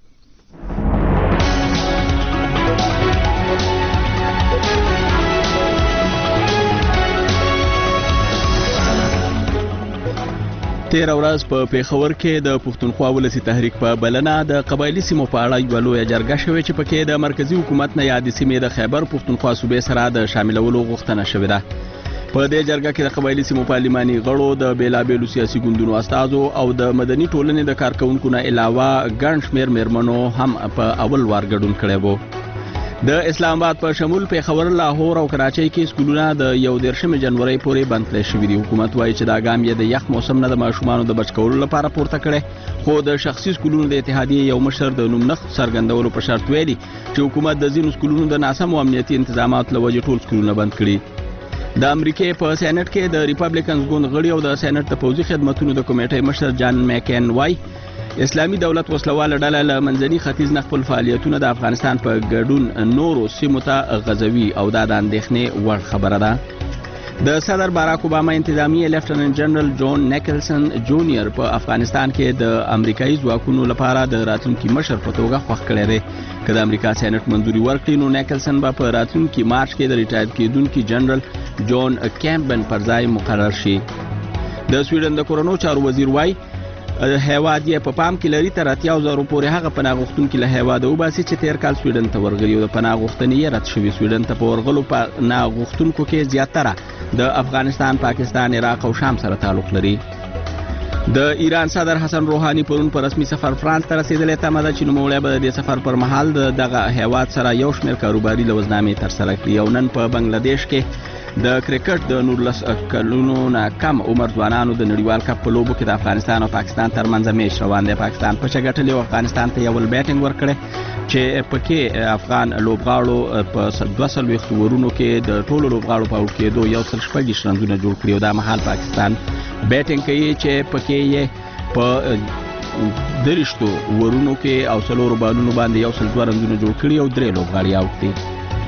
تیر ورځ په پیښور کې د پښتونخوا ولسی تحریک په بلنه د قبایلی سیمو په اړه یو لوی جرګه شوې چې پکې د مرکزی حکومت نه یاد سیمې د خیبر پښتونخوا صوبې سره د شاملولو غوښتنه شوې ده. په دې جرګه کې د قبایلی سیمو پارلماني غړو، د بیلابېلو سیاسي ګوندونو استازو او د مدني ټولنې د کارکونکو نه علاوه ګڼ شمېر میرمنو هم په اول وار ګډون کړی وو. د اسلام آباد په شمول پیښور، لاهور او کراچۍ کې سکولونه د یو دیرشمې جنوري پورې بند کړل شوي دي. حکومت وایي چې دا ګام یې د یخ موسم نه د ماشومانو د بچ کولو لپاره پورته کړي، خو د شخصي سکولونو د اتحادیې یو مشر د نوم نښ څرګندولو په شرط ویلي چې حکومت د ځینو سکولونو د ناسمو امنیتي انتظاماتو له وجې ټول سکولونه بند کړي. د امریکای په سېنات کې د ریپبلیکنز ګوند غړي او د سېنات د پوځي خدماتو د کمیټې مشر جان میکین وای اسلامي دولت وسلواله ډله له منځني ختیځ نه خپل فعالیتونه د افغانستان په ګډون نورو سیمو ته غځوي او دا د اندېښنې وړ خبره ده. د صدر باراک اوباما انتظامیه لیفټننټ جنرال جون نیکلسن جونیئر په افغانستان کې د امریکایي ځواکونو لپاره د راتلونکي مشر په توګه خوښ کړی دی. که د امریکا سېنات منځوري ورکړي نو نیکلسن به په راتلونکي مارچ کې د ریټایر کېدونکي جنرال جون کیمپبن پر ځای مقرر شي. د سویډن د کورونو چارو وزیر وای هیواد یې په پام کې لري تر اتیا زره پورې هغه پناه غوښتونکي له هیواده وباسي چې تیر کال سویډن ته ورغلي او د پناه غوښتنې یې رد شوي. سویډن ته په ورغلو پناه غوښتونکو کې زیاتره د افغانستان، پاکستان، عراق او شام سره تعلق لري. د ایران صدر حسن روحاني پرون په رسمي سفر فرانس ته رسیدلی. تمه ده چې نوموړی به د دې سفر پر مهال د دغه هیواد سره یو شمېر کاروباري لوزنامې ترسره کړي. او نن په بنگلاديش کې د کرکټ د نورلس کلونو نه کم عمر ځوانانو د نړیوال کپ په لوبو کې د افغانستان او پاکستان ترمنځ میچ روان دی. پاکستان په چګټلې او افغانستان ته یو ول بیټینګ ورکړي چې پکې افغان لوبغاړو په دوه څلوېښت ورونو کې د ټولو لوبغاړو په اوټ کېدو یو سل شپږ رنونه جوړ کړي او دا مهال پاکستان بیټینګ کوي چې پکې یې په درشتو ورونو کې او څلورو بالونو باندې یو سل دوه رنونه جوړ کړي او درې لوبغاړي اوټ دي.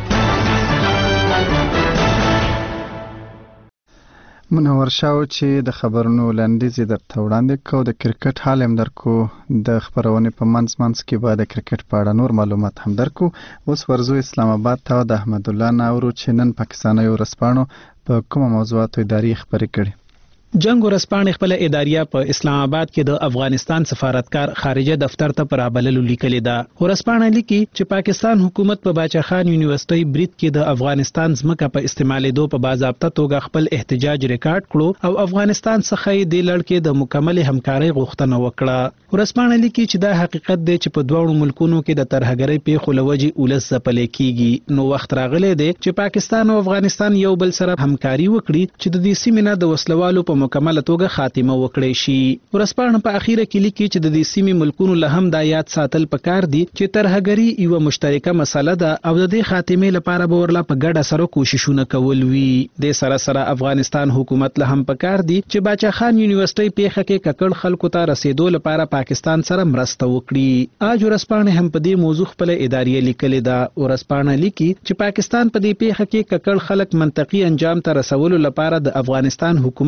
منور شاو چې د خبرونو لنډیز درته وړاندې کوو. د کرکټ حال هم درکو، د خبرونې په منځ منځ کې به د کرکټ په اړه نور معلومات هم درکو. اوس ورځو اسلام آباد ته د احمد الله ناورو چې نن پاکستانیو ورځپاڼو په کومه موضوعاتو ادارې خبرې کړي. جنگ ورځپاڼې خپل اداریه په اسلام آباد کې د افغانستان سفارتکار خارجه دفتر ته پر بللو لیکلې ده. ورځپاڼه لیکي چې پاکستان حکومت په باچا خان یونیورسيټي برید کې د افغانستان ځمکه په استعمالېدو په باضابطه توګه خپل احتجاج ریکارډ کړو او افغانستان څخه یې د لړ کې د مکمل همکارۍ غوښتنه وکړه. ورځپاڼه لیکي چې دا حقیقت دی چې په دوه ملکونو کې د ترهګرۍ پیښو لوجي اولس ځپلې کیږي. نو وخت راغلی دی چې پاکستان او افغانستان یو بل سره همکاري وکړي چې د دې سیمې نه د وسلوالو په مکمل توګه خاتمه وکړي شي. ورځپاڼه په اخیره کې لیکي چې د دې سیمې ملکونو له هم د یاد ساتل پکار دي چې ترهګري یو مشترکه مسله ده او د دې خاتمه لپاره به ورلا په ګډه سره کوششونه کول وي. د سره سره افغانستان حکومت له هم پکار دي چې باچا خان یونیورسيټي پیښه کې ککړ خلکو ته رسیدو لپاره پاکستان سره مرسته وکړي. اج ورځپاڼه هم په دې موضوع خپل ادارې لیکلې ده. ورځپاڼه لیکي چې پاکستان په دې پیښه کې ککړ خلک منطقي انجام ته رسولو لپاره د افغانستان حکومت څخه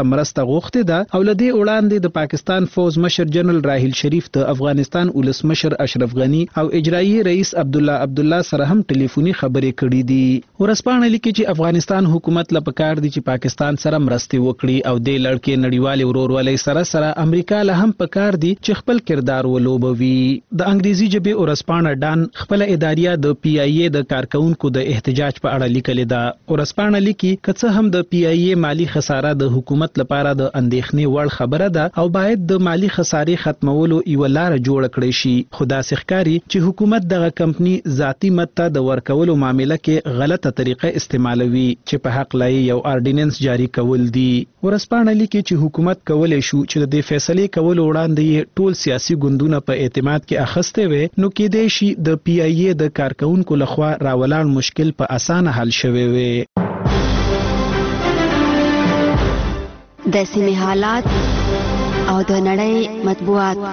څخه مرسته غوښتې ده او لدې وړاندې د پاکستان فوز مشر جنرال راحیل شریف د افغانستان ولسمشر اشرف غنی او اجرایی رئیس عبد الله عبد الله سره هم ټلیفوني خبرې کړې دي ورسپانه لیکي چې افغانستان حکومت له پکار دي چې پاکستان سره مرستې وکړي او د لړکې نړیوال ورورولۍ سره سره امریکا له هم پکار دي چې خپل کردار ولوبوي د انګریزي ژبې ورسپانه ډان خپل اداریه د پی ای ای د کارکونکو د احتجاج په اړه لیکلې ده ورسپانه لیکي کڅه هم د پی ای ای مالی خساره د حکومت لپاره د اندېښنې وړ خبره ده او باید د مالی خسارې ختمولو یو لار جوړ کړي شي خدا سخکاری چې حکومت دغه کمپنی ذاتی مت ته د ورکولو معاملې کې غلطه طریقه استعمالوي چې په حق لای یو آرډیننس جاری کول دي ورسپانه لیکي چې حکومت کولای شو چې د فیصله کولو وړاندې ټول سیاسي ګوندونه په اعتماد کې اخسته وي نو کې د شي د پی ای ای د کارکونکو لخوا راولان مشکل په اسانه حل شوي وي د سیمې حالات او د نړۍ مطبوعات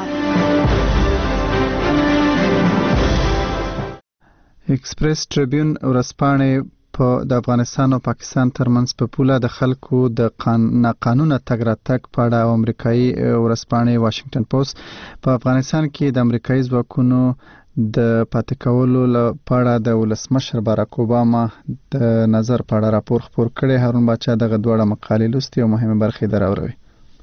ایکسپریس ټریبیون ورسپانه په د افغانستان او پاکستان ترمنځ په پوله د خلکو د قانون تګ راتګ په اړه او امریکایي ورسپانه واشنگټن پوسټ په افغانستان کې د امریکایي ځواکونو د پاتې کولو لپاره د ولسمشر باراک اوباما د نظر په اړه راپور خپور کړی هارون باچا دغه دوه مقالې لوستي او مهمه برخې دراوروي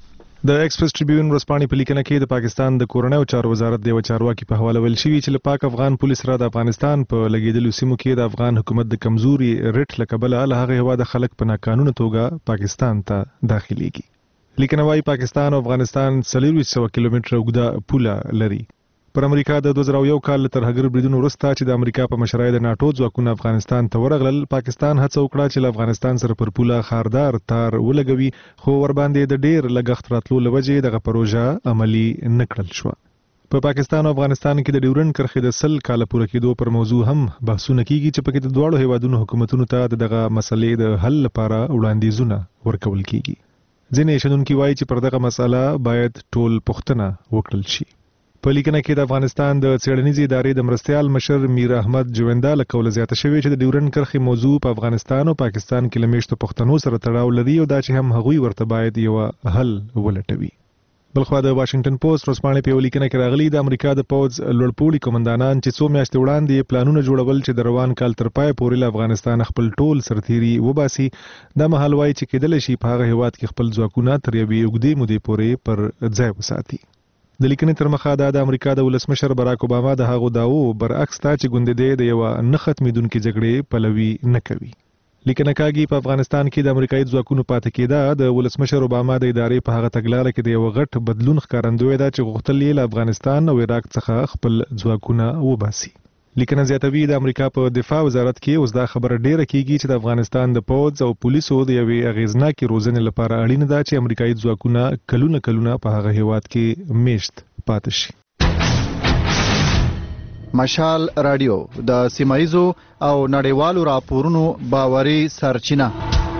د ایکسپریس ټریبیون ورسپانې په لیکنه کې د پاکستان د کورنۍ او چارو وزارت د چارواکي په حواله ویل شوی چې پاک افغان پولیس را د افغانستان په لګیدلو سیمو کې د افغان حکومت د کمزوري رټ لکبله له هغه هوا د خلک په ناقانونه توګه پاکستان ته داخليږي لیکنه وايي پاکستان او افغانستان څلور سوه کیلومتره اوږده پوله لري پر امریکا د دوه زره یو کال تر هغه بریدونو وروسته چې د امریکا په مشرۍ د ناتو ځواکونه افغانستان ته ورغلل پاکستان هڅه وکړه چې له افغانستان سره پر پوله خاردار تار ولګوي خو ور باندې د ډیر لګښت راتلو لوجې دغه پروژه عملی نکړل شو په پاکستان او افغانستان کې د ډیورن کرښې د سل کال پوره کېدو پر موضوع هم بحثونه کیږي چې پکې د دواړو هیوادونو حکومتونو ته دغه مسلې د حل لپاره وړاندیزونه ورکول کیږي ځینې شنونکي وایي چې پر دغه مسله باید ټول پوښتنه وکړل شي په لیکنه کې د افغانستان د څېړنیزې ادارې د مرستیال مشر میر احمد جویندا له قوله زیاته شوې چې د ډیورن کرښې موضوع په افغانستان او پاکستان کې له میشتو پښتنو سره تړاو لري او دا چې هم هغوی ورته باید یو حل ولټوي بلخوا د واشنگټن پوسټ ورسپانې په یو لیکنه کې راغلي د امریکا د پوځ لوړپوړي کمانډانان چې څو میاشتې وړاندې پلانونه جوړول چې د روان کال تر پای پورې له افغانستان خپل ټول سرتیري وباسي دا مهال وایي چې کېدل شي په هغه هیواد کې خپل ځواکونه تر یوې اوږدې مودې پورې پر ځای وساتي د لیکنې تر مخه دا د امریکا د ولسمشر باراک اوباما د هغو داوو برعکس تا چې ګوندې د یو نه ختمېدونکې جګړې پلوي نه کوي لیکنه کاږي په افغانستان کې د امریکایي ځواکونو پاتې کېده د ولسمشر اوباما د ادارې په هغه تګلاره کې د یو غټ بدلون ښکارندوی ده چې غوښتل یې له افغانستان او عراق څخه خپل ځواکونه وباسي لیکنه زیاتوي د امریکا په دفاع وزارت کې اوس دا خبره ډیره کیږي چې د افغانستان د پوځ او پولیسو د یوې اغیزناکې روزنې لپاره اړینه ده چې امریکایي ځواکونه کلونه کلونه په هغه هیواد کې میشت پاتې شي مشال رادیو د سیمایزو او نړیوالو راپورونو باوري سرچینه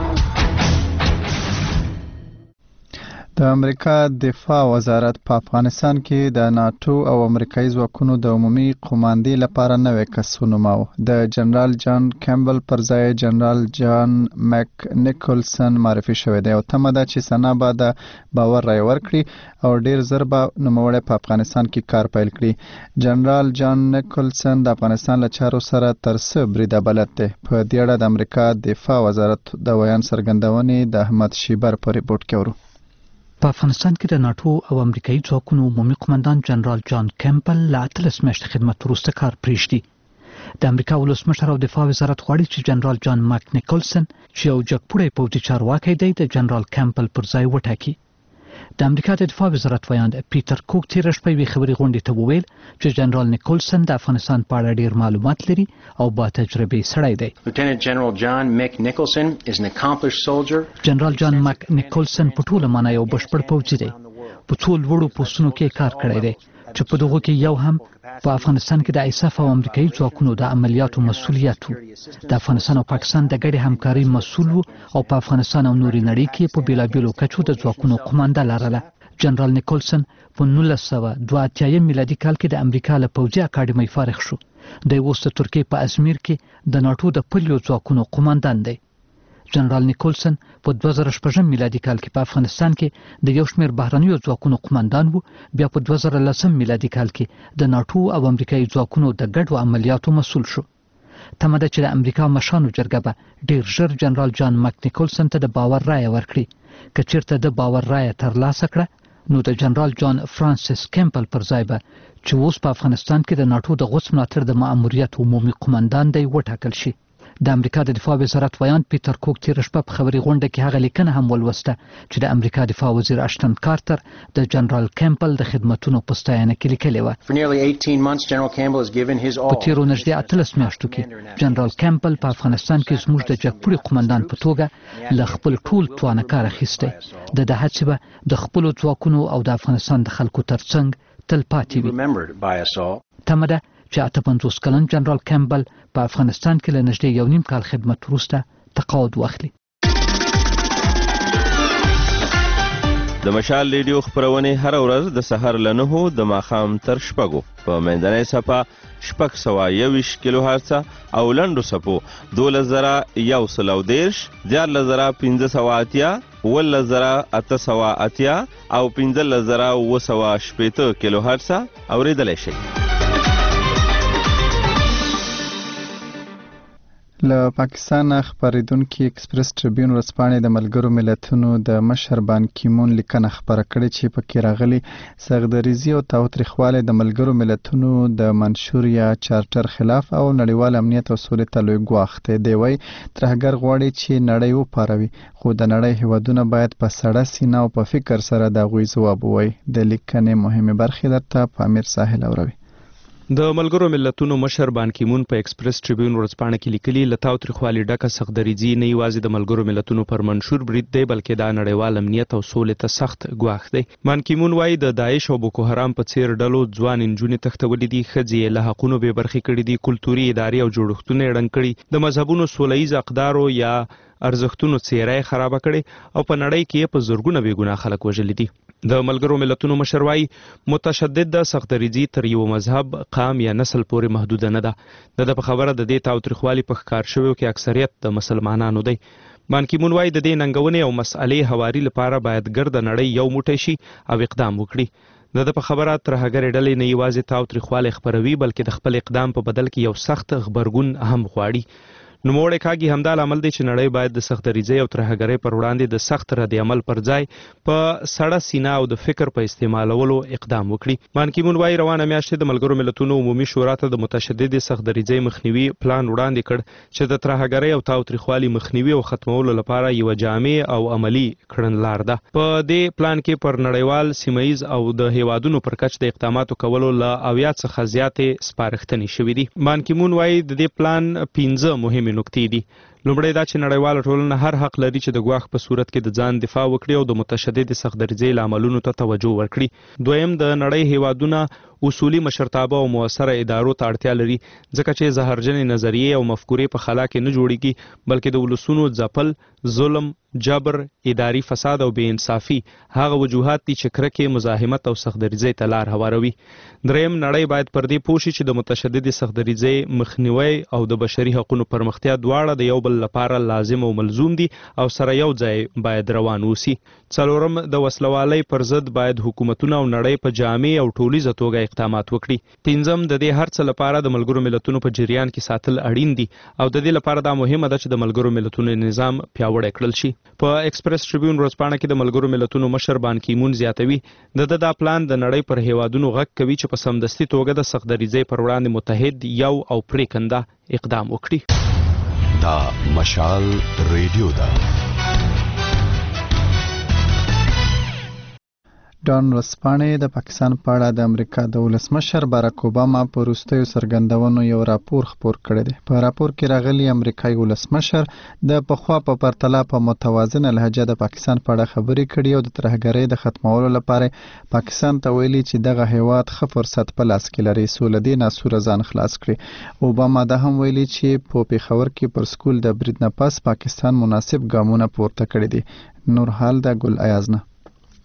د امریکا دفاع وزارت په افغانستان کې د ناتو او امریکایي ځواکونو د عمومي قوماندې لپاره نوې کس ونوماو د جنرال جان کیمبل پر ځای جنرال جان مک نیکولسن معرفي شوی دی او تمه ده چې سنا بعد باور راي ورکړي او ډیر زر به نوموړی په افغانستان کې کار پیل کړي جنرال جان نیکولسن د افغانستان له چارو سره تر څه بریده بلد دی په دې اړه د امریکا دفاع وزارت د ویان څرګندونې د احمد شیبر په ریپورت کې ورو په افغانستان کې د ناتو او امریکایي ځواکونو عمومي قومندان جنرال جان کیمبل له اتلس میاشتې خدمت وروسته کار پرېږدي د امریکا ولسمشر او دفاع وزارت غواړي چې جنرال جان مک نیکولسن چې یو جګپوړی پوځي چارواکی دی د جنرال کیمبل پر ځای وټاکي د امریکا د دفاع وزارت ویاند پیټر کوک تېره شپه یوې خبري غونډې ته وویل چې جنرال نیکولسن د افغانستان په اړه ډېر معلومات لري او با تجربې سړی دی Lieutenant General John Mick Nicholson is an accomplished soldier. جنرال جان مک نیکولسن په ټوله معنی یو بشپړ پوځي دی په څو لوړو پوستونو کې کار کړی دی چې په دغو کې یو هم په افغانستان کې د ایساف او امریکایي ځواکونو د عملیاتو مسؤلیت د افغانستان او پاکستان د ګډې همکارۍ مسؤل او په افغانستان او نورې نړۍ کې په بیلابیلو کچو د ځواکونو قومانده لرله جنرال نیکولسن په نولس سوه دوه اتیایم میلادي کال کې د امریکا له پوځي اکاډمۍ فارغ شو د اوس د ترکیې په ازمیر کې د ناټو د پلیو ځواکونو قوماندان دی جنرال نیکولسن په دوه زره شپږم میلادي کال کې په افغانستان کې د یو شمېر بهرنیو ځواکونو قومندان وو، بیا په دوه زره لسم میلادي کال کې د ناټو او امریکایي ځواکونو د ګډو عملیاتو مسؤل شو. تمه ده چې د امریکا مشرانو جرګه به ډیر ژر جنرال جان مک نیکولسن ته د باور رایه ورکړي. که چیرته د باور رایه ترلاسه کړه نو د جنرال جان فرانسیس کیمپل پر ځای به چې اوس په افغانستان کې د ناټو د غوڅ ملاتړ د ماموریت عمومي قومندان دی وټاکل شي. د امریکا د دفاع وزارت ویان پیټر کوک تیر شپه په خبري غونډه کې هغه لیکنه هم ولوسته چې د امریکا دفاع وزیر اشتن کارتر د جنرال کیمپل د خدماتونو په ستاینه کې لیکلې و. په تیرو نږدې اتلس میاشتو کې جنرال کیمپل په افغانستان کې زموږ د جګپوړي قومندان په توګه له خپل ټول توانکار اخیستی. د د هڅې به د خپل ځواکونو او د افغانستان د خلکو ترڅنګ تل پاتې وي. تمه ده چې اته پنځوس کلن جنرال کیمپل په افغانستان کې له نږدې یو نیم کال خدمت وروسته تقاعد واخلي. د مشال ریډیو خبرونه هر ورځ د سحر له نهو د ماښام تر شپږو په منځنۍ صفحه شپږ سوه یوویشت کیلو هرڅه او لنډو صفحو دولس زره یو سل او دېرش، دیارلس زره پنځه سوه اتیا، اوولس زره اته سوه اتیا او پنځلس زره اوه سوه شپېته کیلو هرڅه اورېدلی شئ. له پاکستان خبریدونکي ایکسپریس ټریبیون ورځپاڼې د ملګرو ملتونو د مشر بان کیمون لیکنه خبره کړې چې پکې راغلي سغدریزي او تاوتریخوالی د ملګرو ملتونو د منشور یا چارټر خلاف او نړیوال امنیت او سولې ته لوی ګواښ دی. دی وایي ترهګر غواړي چې نړۍ وپاروي، خو د نړۍ هیوادونه باید په سړه سینه او په فکر سره د هغوی ځواب ووایي. د لیکنې مهمې برخې درته په امیر ساحل اوروي. د ملګرو ملتونو مشر بان کیمون په ایکسپریس ټریبیون ورځپاڼه کې لیکلي له تاوتریخوالي ډکه سغدریزي نه یوازې د ملګرو ملتونو پر منشور برید دی بلکې د نړیوال امنیت او سولې ته سخت ګواښ دی. بان کیمون وایي د داعش او بوکو حرام په څیر ډلو ځوان نجونې تښتولې دي، ښځې یې له حقونو بې برخې کړي دي، کلتوري ادارې او جوړښتونه یې ړنګ کړي، د مذهبونو سوله ییز اقدارو یا ارزښتونو څیره یې خرابه کړې او په نړۍ کې په زرګونه بې ګناه خلک وژلي دي. د ملګرو ملتونو مشر وایي متشدد د سغدریزي تر یو مذهب، قام یا نسل پورې محدوده نه ده. د په خبره د دې تاوتریخوالي په ښکار شویو کې اکثریت د مسلمانانو دی. بان کیمون وایي د دې ننګونې او مسئلې هواري لپاره باید ګرد نړۍ یو موټی شي او اقدام وکړي. د په خبره ترهګرې ډلې نه یوازې تاوتریخوالی خپروي بلکې د خپل اقدام په بدل کې یو سخت غبرګون هم غواړي. نوموړی کاږي همدا لامل دی چې نړۍ باید د سغدریزۍ او ترهګرۍ پر وړاندې د سخت رد عمل پر ځای په سړه سینه او د فکر په استعمالولو اقدام وکړي. بان کیمون وایي روانه میاشت د ملګرو ملتونو عمومي شورا ته د متشدد سغدریزۍ مخنیوي پلان وړاندې کړ چې د ترهګرۍ او تاوتریخوالي مخنیوي او ختمولو لپاره یو جامع او عملی کړنلار ده. په دې پلان کې پر نړیوال، سیمه ییز او د هیوادونو پر کچ د اقداماتو کولو له اویا څخه زیاتې سپارښتنې شوې دي. بان کیمون وایي د دې پلان پنځه مهمې نکتې دي. لومړی دا چې نړیواله ټولنه هر حق لري چې د ګواښ په صورت کې د ځان دفاع وکړي او د متشدد سغدریزۍ لاملونو ته توجه ورکړي. دویم د نړۍ هیوادونه اصولي مشرتابه او موثره ادارو ته اړتیا لري ځکه چې زهرجنې نظریې او مفکورې په خلا کې نه جوړیږي بلکې د ولسونو ځپل، ظلم، جبر، اداري فساد او بې انصافي هغه وجوهات دي چې کرکې، مزاحمت او سغدریزۍ ته لار هواروي. دریم نړۍ باید پر دې پوه شي چې د متشدد سغدریزۍ مخنیوی او د بشري حقوقو پرمختیا دواړه د یو بل لپاره لازم او ملزوم دي او سره یو ځای باید روان وسی. څلورم د وسلوالۍ پر ضد باید حکومتونه او نړۍ په جامع او ټولیزه توګه اقدامات وکړي. پنځم د دې هر څه لپاره د ملګرو ملتونو په جریان کې ساتل اړین دي او د دې لپاره دا مهمه ده چې د ملګرو ملتونو نظام پیاوړی کړل شي. په ایکسپریس ټریبیون ورځپاڼه کې د ملګرو ملتونو مشر بان کیمون زیاتوي د د دا پلان د نړۍ پر هیوادونو غږ کوي چې په سمدستي توګه د سغدریزۍ پر وړاندې متحد، یو او پریکنده اقدام وکړي. دا مشال ریډیو ده. ډان ورځپاڼې د پاکستان په اړه د امریکا د ولسمشر باراک اوباما په وروستیو څرګندونو یو راپور خپور کړی دی. په راپور کې راغلي امریکایي ولسمشر د پخوا په پرتله په متوازنه لهجه د پاکستان په اړه خبرې کړي او د ترهګرۍ د ختمولو لپاره پاکستان ته ویلي چې دغه هیواد ښه فرصت په لاس کې لري څو له دې ناسوره ځان خلاص کړي. اوباما دا هم ویلي چې په پیښور کې پر سکول د برید نه پس پاکستان مناسب ګامونه پورته کړي دي. نور حال د ګل ایازنه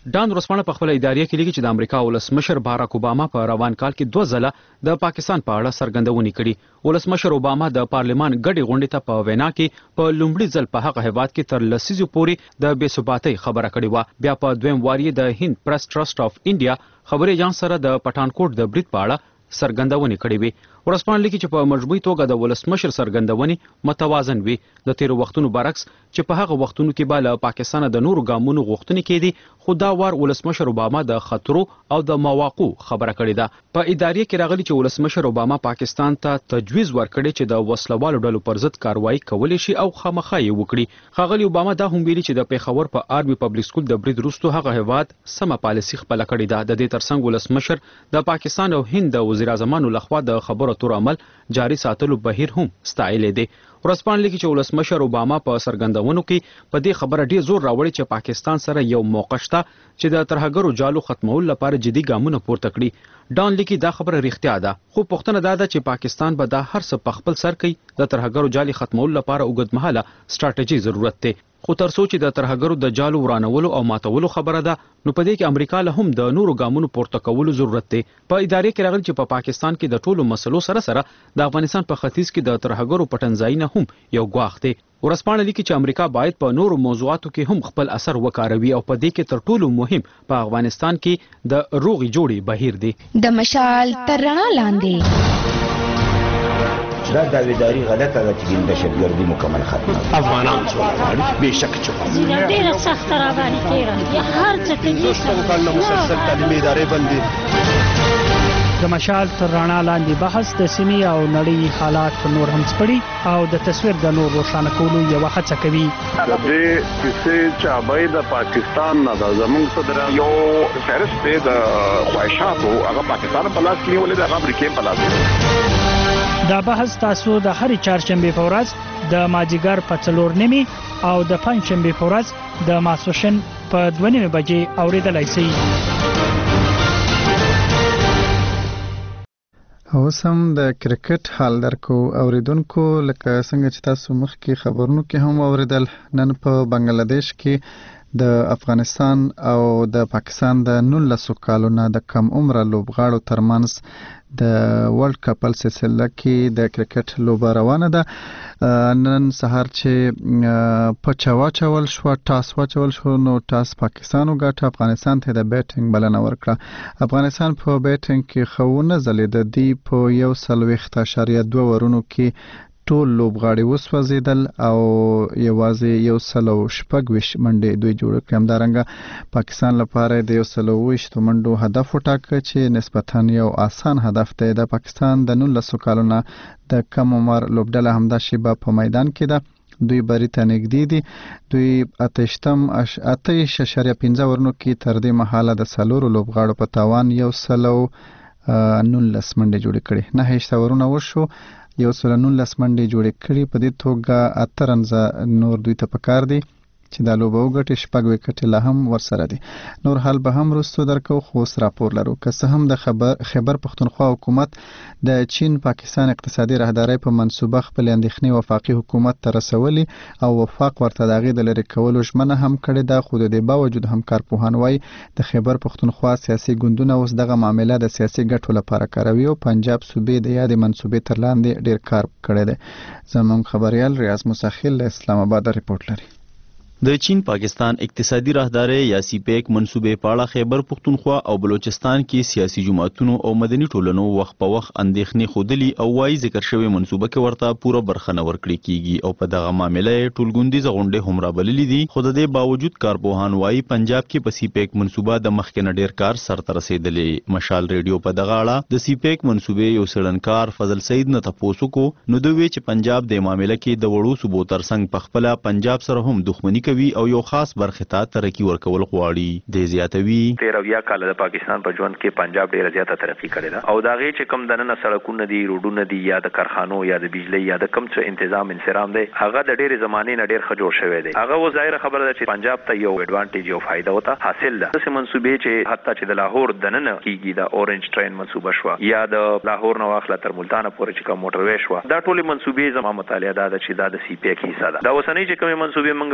ډان ورسپانه په خپل ادارې کې لیکي چې د امریکا ولسمشر باراک اوباما په روان کال کې دوه ځله د پاکستان په اړه څرګندونې کړي. ولسمشر اوباما د پارلمان ګډې غونډې ته په وینا کې په لومړي ځل په هغه هیواد کې تر لسیزو پورې د بې ثباتۍ خبره کړې وه. بیا په دویم وار یې د هند پریس ټرسټ اف انډیا خبري جان سره د پټانکوټ د برید په اړه څرګندونې کړې وي. ورسپانه لیکي چې په مجموعي توګه د ولسمشر څرګندونې متوازن وي. د تیرو وختونو برعکس چې په هغه وختونو کې به له پاکستانه د نورو ګامونو غوښتنې کېدې، خو دا وار ولسمشر اوباما د خطرو او د مواقعو خبره کړې ده. په ادارې کې راغلي چې ولسمشر اوباما پاکستان ته تجویز ورکړي چې د وسلوالو ډلو پر ضد کاروایی کولی شي او خامخا یې وکړي. ښاغلي اوباما دا هم ویلي چې د پیښور په آرمي پبلک سکول د برید وروسته هغه هیواد سمه پالیسي خپله کړې ده. د دې ترڅنګ ولسمشر د پاکستان او هند د وزیر اعظمانو لخوا د خبرو اترو عمل جاري ساتلو بهیر هم ستایلی دی. ورسپانه لیکي چې ولسمشر اوباما په څرګندونو کې په دې خبره ډیر زور راوړي چې پاکستان سره یو موقع شته چې د ترهګرو جالو ختمولو لپاره جدي ګامونه پورته کړي. ډان لیکي دا خبره رښتیا ده، خو پوښتنه دا ده چې پاکستان به دا هر څه په خپل سر کوي. د ترهګرو جالي ختمولو لپاره اوږدمهاله سټراټیجي ضرورت دی. خو تر څو چې د ترهګرو د جالو ورانولو او ماتولو خبره ده، نو په دې کې امریکا له هم د نورو ګامونو پورته کولو ضرورت دی. په ادارې کې راغلي چې په پا پاکستان کې د ټولو مسلو سره سره د افغانستان په ختیځ کې د ترهګرو پټنځایونه هم یو ګواښ دی. ورسپانه لیکي چې امریکا باید په نورو موضوعاتو کې هم خپل اثر وکاروي او په دې کې تر ټولو مهم په افغانستان کې د روغي جوړي بهیر دی. د مشال تر رڼا لاندې دا داویداری غلطه ده چې د دهشتګردي مکمل ختمه افغانان څوک غواړي بېشکه چې زینه ډېره سخته راباندې تېره یا هر څه کوي شپږ کلونه مسلسل تعلیمي ادارې بندي. د مشال تر رڼا لاندې بحث د سیمې او نړۍ حالات نور هم سپړي او د تصویر د نور روښانه کولو یوه هڅه کوي. د دې کیسې چابۍ د پاکستان نه ده، زموږ صدر یو فهرست دی د خواهشاتو، هغه پاکستان په لاس کې نیولې ده، هغه امریکې په لاس کې. دا بحث تاسو د هرې چهارشنبې په ورځ د مازدیګر په څلور نیمې او د پنجشنبې په ورځ د ماسپښین په دوه نیمې بجې اورېدلی شئ. اوس هم د کرکټ حال درکو اوریدونکو، لکه څنګه چې تاسو مخکې خبرونو کې هم اوریدل، نن په بنگلاديش کې د افغانستان او د پاکستان د نولسو کالو نه د کم عمره لوبغاړو ترمنځ د ورلد کپ سلسله کې د کرکټ لوبه روانه ده. نن سهار چې په چوا چول شو ټاس واچول شو، نو ټاس پاکستان وګټه، افغانستان ته د بیټینګ بلنه ورکړه. افغانستان په بیټینګ کې خونه زلید دی په یو څلوېښت اشاریه دوه ورونو کې ټول لوبغاړي وسوځیدل او یوازې یو سلو شپږ ویشت منډې دوی جوړ کړې. همدارنګه پاکستان لپاره د یو سلو ویشتو منډو هدف وټاکه چې نسبتاً یو آسان هدف دی. د پاکستان د نولسو کالو نه د کم عمر لوبډله همدا شیبه په میدان کې ده. دوی بری ته نږدې دي. دوی اتهشتم اتهش اشاریه پنځه ورنو کې تر دې مهاله د څلورو لوبغاړو په تاوان یو سلو نولس منډې جوړې کړې. نه هیڅ ورونه وشو، یو سل نولس منډې جوړې کړې. په دې توګه اته رنزه نور دوی ته پکار دي چې دا لوبه وګټي، شپږ وکټې لا هم ورسره دي. نور حال به هم وروسته درکو، خو اوس راپور لرو. که څه هم د خبر خیبر پښتونخوا حکومت د چین پاکستان اقتصادي راهدارۍ په منصوبه خپل اندېښنې وفاقي حکومت ته رسولي او وفاق ورته د هغې د لرې کولو ژمنه هم کړې ده. خو د دې باوجود هم کارپوهان وایي د خیبر پښتونخوا سیاسي ګوندونه اوس دغه معامله د سیاسي ګټو لپاره کاروي او پنجاب صوبې د یادې منصوبې تر لاندې ډیر کار کړی دی. زموږ خبریال ریاض مساخیل له اسلام آباد رپورټ لري. د چین پاکستان اقتصادي راهدارۍ یا سی پیک منصوبې په اړه خیبر پښتونخوا او بلوچستان کې سیاسي جماعتونو او مدني ټولنو وخت په وخت اندېښنې ښودلي او وايي ذکر شوی منصوبه کې ورته پوره برخه نه ورکړې کیږي او په دغه معامله یې ټولګوندیزه غونډې هم رابللې دي. خو د دې باوجود کارپوهان وايي پنجاب کې په سی پیک منصوبه د مخکې نه ډېر کار سرته رسېدلی. مشال ریډیو په دغه اړه د سی پیک منصوبې یو څېړنکار فضل سعید نه تپوس وکړو، نو دوی وایي چې پنجاب د معامله کې د وړو صوبو ترڅنګ په خپله پنجاب سره هم دښمني کوي او یو خاص برخه ته ترقی ورکول غواړي. د زیاتوي تیرویا کال د پاکستان په ژوند کې پنجاب ډیره زیاته ترقی کړې ده او دا غي چې کم دنه سړکونه دي، روډونه دي، یا د کارخانو یا د بجلی یا د کم څه تنظیم انسرام دی، هغه د ډیره زمانه نه ډیر خجوړ شوی دی. هغه و ظاهر خبره ده چې پنجاب ته یو ایڈوانټیج او فائدہ وته حاصل ده. د منصوبې چې حتی چې د لاهور دنه کیږي د اورنج ټرین منصوبه شو یا د لاهور نو اخلا تر ملتان پورې چې کوم موټر وې شو، دا ټول منصوبې زموږ مطالعه ده چې دا د سی پی کې حصہ ده. دا وسنۍ چې کوم منصوبې موږ ګورو نو په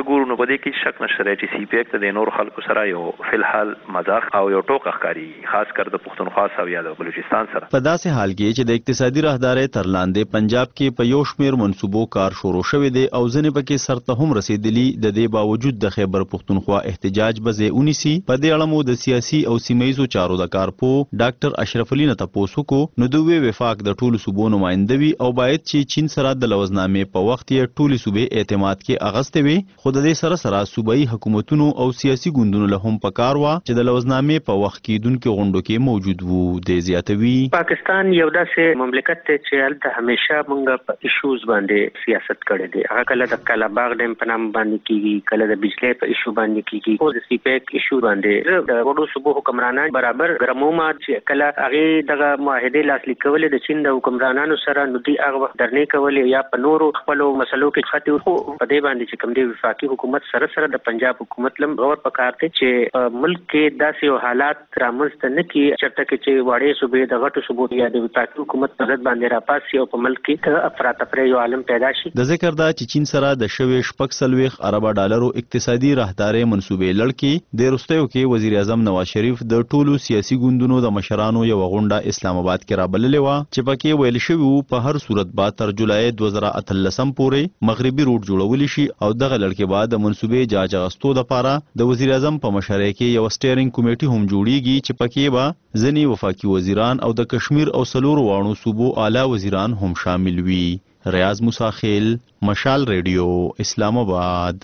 په دې کې شک نشته چې سی پی ایک ته د نور خلکو سره یو فلحال مذاق او یو ټوک ښکاري، خاص کر د پښتونخوا او یا د بلوچستان سره. په داسې حال کې چې د اقتصادي راهدارۍ تر لاندې پنجاب کې په یو شمېر منصوبو کار شروع شوی دی او ځینې پکې سرته هم رسیدلی، د دې باوجود د خیبر پښتونخوا احتجاج به ځای ونیسي. په دې اړه مو د سیاسي او سیمه ییزو چارو د کارپو ډاکټر اشرف علي نه تپوس وکړو. نو دوی وفاق د ټولو صوبو نماینده وي او باید چې چین سره د لوزنامې په وخت یې ټولې صوبې اعتماد کې اغستې وي، خو د دې سره سره صوبایي حکومتونو او سیاسي ګوندونو له هم پکار وه چې د لوزنامې په وخت کېدونکو غونډو کې موجود وو. د زیاتوي پاکستان یو داسې مملکت دی چې هلته همیشه موږ په ایشوز باندې سیاست کړی دی. هغه کله د کلاباغ ډیم په نام باندې کیږي، کله د بجلی په ایشو باندې کیږي، او د سی پی ایک ایشو باندې د وړو صوبو حکمرانان برابر ګرمومه چې کله هغه دغه معاهدې لاسلیک کولې د چین د حکمرانانو سره، نو دوی هغه وخت درنې کولې یا په نورو خپلو مسلو کې خاطر خو په دې باندې چې کوم دی وفاقي حکومت سره سره د پنجاب حکومت لم غور پکار دی چې ملک کې داسې حالات رامنځته نه کړي چېرته کې چې وړې صوبې د غټو صوبو یا د وفاقي حکومت په ضد باندې راپاسي او په ملک کې افراطفري یو عالم پیدا شي. د ذکر دا چې چین سره د شوي شپږ څلوېښت اربه ډالرو اقتصادي راهدارۍ منصوبې لړ کې د وروستیو کې وزیر اعظم نواز شریف د ټولو سیاسي ګوندونو د مشرانو یوه غونډه اسلام آباد کې رابللې وه چې پکې ویل شوي وو په هر صورت به تر جولای دوه زره اتلسم پورې مغربي روډ جوړولی شي او دغه لړ کې به د منصوبې جاج اخیستو دپاره د وزیر اعظم په مشرۍ کې یوه سټیرینګ کمیټي هم جوړیږي چې پکې به ځینې وفاقي وزیران او د کشمیر او څلورو واړو صوبو اعلی وزیران هم شامل وي. ریاض موسی خیل، مشال ریډیو، اسلام آباد.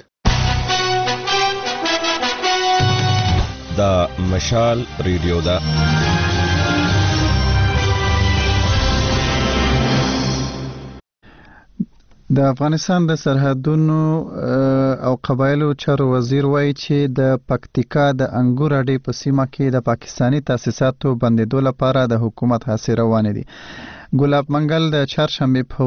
دا مشال ریډیو ده. د افغانستان د سرحدونو او قبایلو چارو وزیر وایي چې د پکتیکا د انګور اډې په سیمه کې د پاکستانی تاسیساتو بندیدو لپاره د حکومت هڅې روانې دي. ګلاب منګل د چهارشنبې په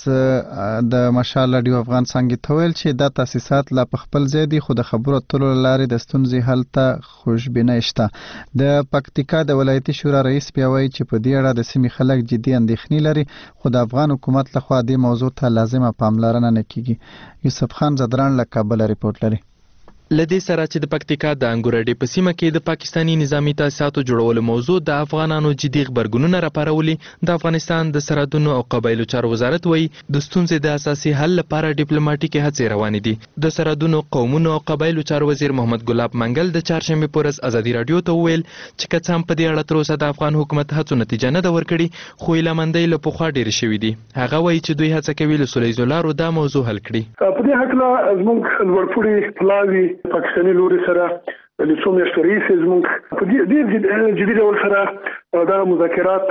ورځ د مشال رادیو افغان څنګه ته ویل چې دا تاسیسات لا په خپل ځای دي، خو د خبرو اترو له لارې د ستونزې حل ته خوشبینۍ شته. د پکتیکا د ولایتي شورا رئیس بیا وایي چې په دې اړه د سیمې خلک جدي اندېښنې لري، خو د افغان حکومت لخوا دې موضوع ته لازمه پاملرنه نه کیږي. یوسف خان زدران له کابل ریپورت لري. لدې سره چې د پکتیکا د انګور اډې په سیمه کې د پاکستانی نظامی تاسیساتو جوړولو موضوع د افغانانو جدي غبرګونونه راپارولي، د افغانستان د سرحدونو او قبایلو چارو وزارت وایي د ستونزې د اساسي حل لپاره ډیپلوماټیکي هڅې روانې دي. د سرحدونو، قومونو او قبایلو چارو وزیر محمد ګلاب منګل د چهارشنبې په ورځ ازادي راډیو ته وویل چې که څه هم په دې اړه تر اوسه د افغان حکومت هڅو نتیجه نه ده ورکړې، خو هیلهمندۍ له پخوا ډېرې شوي دي. هغه وایي چې دوی هڅه کوي له سوله ییزو لارو دا موضوع حل کړي. په دې هکله زموږ لوړپوړي پلاوي پاکستاني لوري سره د څو میاشتو راهیسې زموږ په ډېر جدي ډول سره دا مذاکرات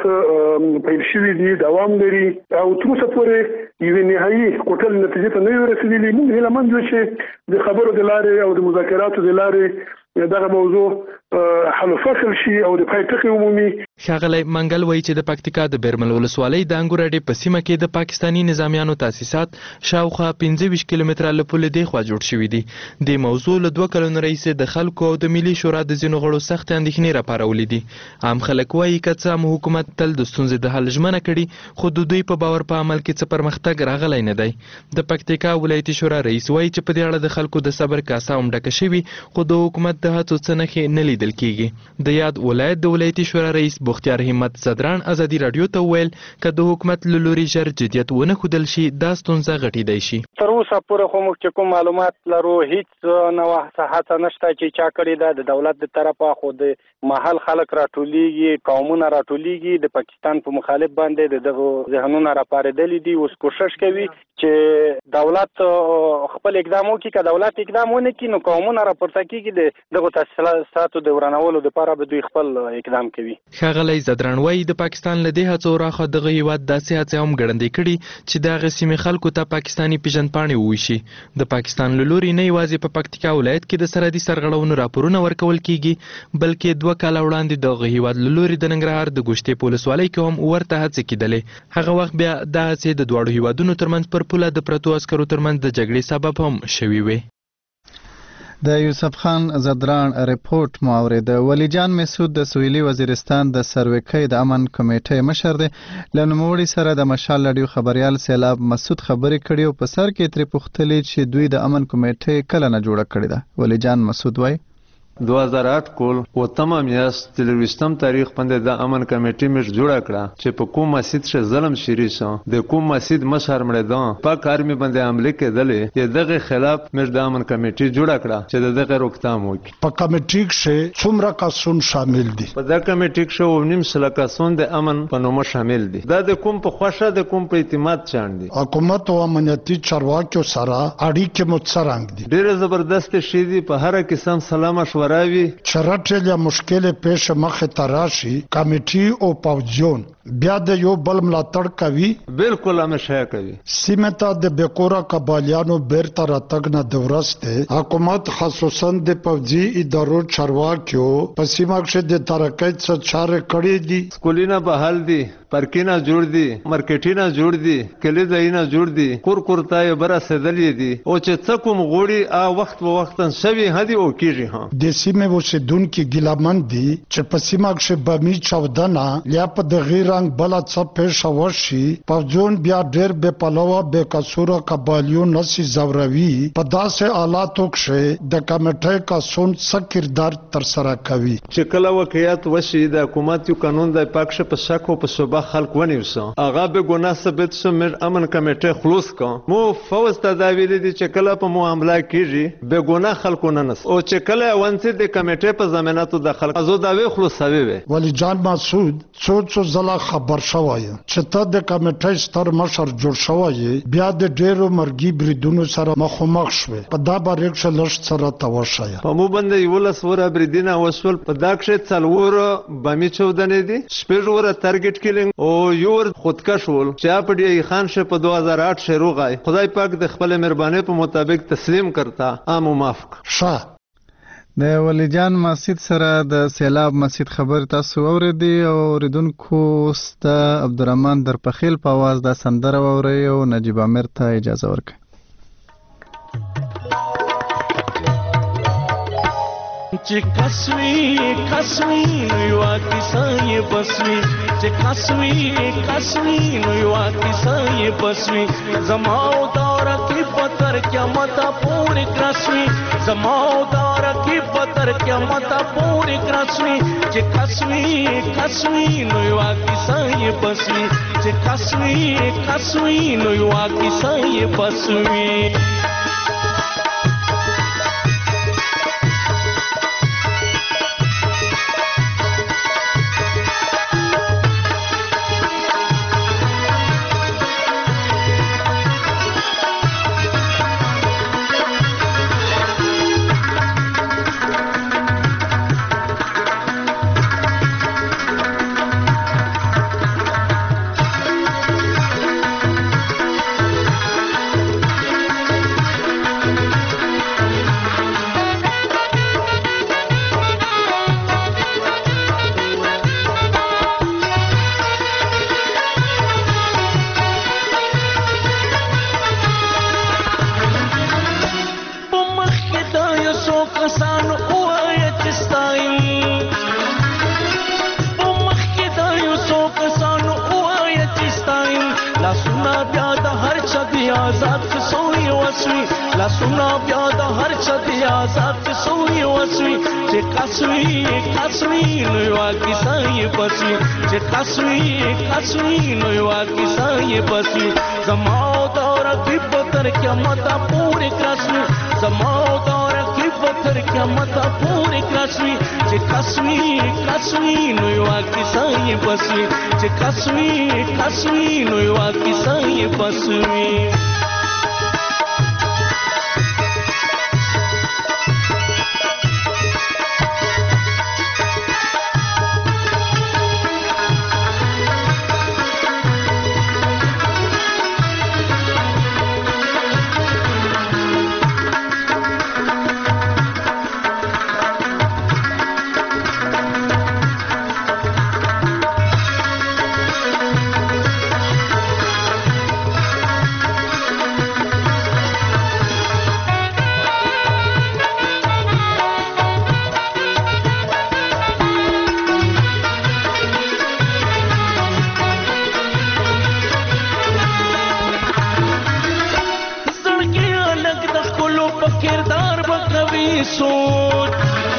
پیل شوي دي، دوام لري او تر اوسه پورې یوې نهایي کوټل نتیجې ته نه یو رسېدلي. موږ هیلهمند یو چې د خبرو د لارې او د مذاکراتو د لارې دغه موضوع حل فصل شي او د پای ټکی عمومي. ښاغلی منګل وایي چې د پکتیکا د بیرمل ولسوالۍ د انګور اډې په سیمه کې د پاکستانی نظامیانو تاسیسات شاوخوا پنځه ویشت کیلومتره له پولې دېخوا جوړ شوي دي. د موضوع له دوه کلونو راهیسې د خلکو او د ملي شورا د ځینو غړو سختې اندېښنې راپارولې دي. عام خلک وایي که څه هم حکومت تل د ستونزې د حل ژمنه کړي، خو د دوی په باور په عمل کې څه پرمختګ راغلی نه دی. د پکتیکا ولایتي شورا رئیس وایي چې په دې اړه د خلکو د صبر کاسه هم ډکه شوي، خو د حکومت د هڅو څه نښې نه لیدل کېږي. د یاد ولایت د ولایتي شورا رئیس بختیار همت زدران ازادي راډیو ته وویل که د حکومت له لوري ژر جدیت ونه ښودل شي دا ستونزه غټېدی شي. تر اوسه پورې خو موږ چې کوم معلومات لرو هیڅ نوه هڅه نشته چې چا کړې ده د دولت د طرفه، خو د محل خلک راټولیږي، قومونه راټولیږي، د پاکستان په مخالف باندې د دغو ذهنونه راپارېدلي دي. اوس کوشش کوي چې دولت خپل اقدام وکړي، که دولت اقدام ونه کړي نو قومونه راپورته کېږي، د دغو تاسیساتو د ورانولو دپاره به دوی خپل اقدام کوي. ښاغلی زدران وایي د پاکستان له دې هڅو راخوا دغه هیواد داسې هڅې هم ګړندۍ کړي چې د هغې سیمې خلکو ته پاکستاني پیژندپاڼې وویشي. د پاکستان له لوري نه یوازې په پکتیکا ولایت کې د سرحدي سرغړونو راپورونه ورکول کېږي، بلکې دوه کاله وړاندې دغه هیواد له لوري د ننګرهار د ګوشتې په ولسوالۍ کې هم ورته هڅې کېدلې. هغه وخت بیا دا هڅې د دواړو هیوادونو ترمنځ پر پوله د پرتو عسکرو ترمنځ د جګړې سبب هم شوي وې. د یوسف خان زدران ریپورت مو اورید. ولی جان مسعود د سویلي وزیرستان د سروکۍ د امن کمیټې مشر دی. له نوموړي سره د مشال رادیو خبريال سیلاب مسعود خبرې کړي او په سر کې ترې پوښتلې چې دوی د امن کمیټې کله نه جوړه کړې ده. ولی جان مسعود وایي دو هزار آठ کول و تمام میاشت څلورویشتم تاریخ باندې د امن کمیټې مش جوړه کړه چې په کوم مسجد شه ظلم شری شو د کوم مسجد مشر مړدان پاک آرمي باندې حمله کېدلې د دغه خلاف مش د امن کمیټې جوړه کړه چې د دغه روکتام وکړي. په کمیټې کې څومره کسان شامل دي؟ په دغه کمیټې کې شو نیم سل کسان د امن په نوم شامل دي. دا د کوم په خوښه د کوم په اعتماد چاند دي. حکومت او امنیتي چارواکو سره اړیکې مو څرنګه دي؟ ډېر زبردست شي دي. په هر قسم سلام مشوره وي. چرټ یا مشکل پیش مخ تراشي کمیټي او پوجون بیا د یو بل ملاتړ کوي. بالکل همیشه کوي. سیمه ته د بیکورا قبالیانو بیرته راتګ نه د ورسته حکومت خصوصا د پوجي ادارو چارواکیو په سیمه کې د ترقۍ څخه چارې کړې دي. سکولینه بحال دي، پارکینه جوړ دي، مارکیټینه جوړ دي، کلی ځایونه جوړ دي، کور کورتای بر رسیدلې دي او چې څه کوم غوړي ا وخت په وخت شوي هدي او کیږي. ها د سیمه اوسیدونکو ګیلمن دي چې په سیمه کې بمی چودنه یا په د غیر رنگ بل څه پیښ وشي پوجون بیا ډېر به پلوه به کسوره قبالیو نسی زوروي په داسې حالاتو کې د کمیټې کا سون څه کردار تر سره کوي. چې کله واقعیت وشي د حکومت یو قانون د پاکشه په شک او په صوبه خلک ونیوسه هغه به ګناه ثبت شو مر امن کمیټې خلاص کا مو فوز تداویل دي چې کله په معاملې کېږي به ګناه خلکو نه نس او چې کله ونڅ د کمیټې په ضمانتو د خلک ازو دا وی خلاصوي وي. ولی جان مسعود څو څو زلا خبر شوی چې ته د کمیټې ستر مشر جوړ شوی بیا د ډیرو مرګي بریدونو سره مخامخ شوی په دا باندې چې لښ سره توشای په مو باندې یو لس ور بریدینه وسول په دا کې څلور بمی چودنې دي شپږ ور ټارګټ کیلینګ او یو خودکش ول چې په دی خان شه په دو هزار آठ شروع غای خدای پاک د خپل مهرباني په مطابق تسلیم کرتا امو معاف شاه. د ولی جان مسعود سره د سیلاب مسعود خبر تاسو اوریدي او اوریدونکو ست عبدالرحمن درپخیل په आवाज د سندره اوري او نجیب امیر ته اجازه ورکړي. چې کسوي کسوي نو یو کیسه بسوي چې کسوي کسوي نو یو کیسه بسوي زماو دور کی پتر قیامت پوری کرسوي زماو دور کی پتر قیامت پوری کرسوي چې کسوي کسوي نو یو کیسه بسوي چې کسوي کسوي نو یو کیسه بسوي. لاسونه بیا د هر چا دی آزاد سوی وسوي چې کسوي کسوي نو یو کیسه یې بسوي چې کسوي کسوي نو یو کیسه یې بسوي زماو دور کې پتر قیامت پوری کسوي زماو دور کې پتر قیامت پوری کسوي چې کسوي کسوي نو یو کیسه یې بسوي چې کسوي کسوي نو یو کیسه یې بسوي. سوچ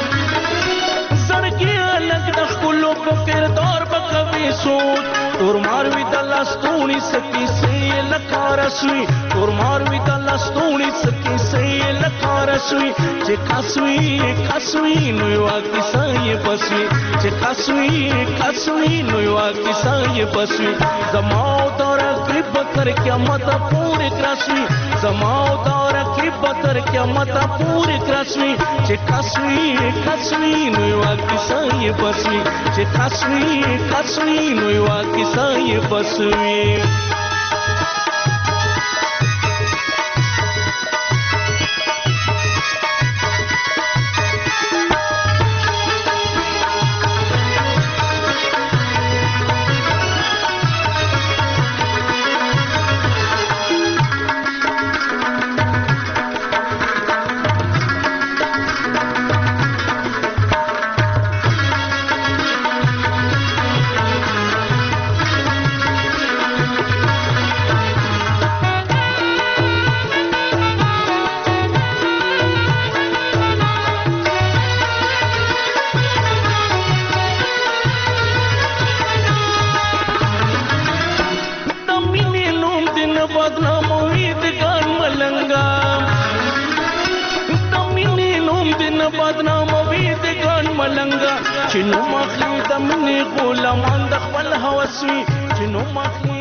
زړګي الګ د خپلو په کردار به کوي سوچ تور ماروي د لاستونی سکی سي لکارسوي تور ماروي د لاستونی سکی سي لکارسوي چې کاسوي کاسوي نو یو کیسه پسوي چې کاسوي کاسوي نو یو کیسه پسوي زماو تور کلیب تر قیامت پورې کراسوي زماو تور کلیب تر قیامت پورې کراسوي چې کاسوي کاسوي نو یو کیسه پسوي چې کاسوي کاسوي نو یو کیسه پسوي چې نو مخې د منې غلامان د خپل هوس وي چې نو مخې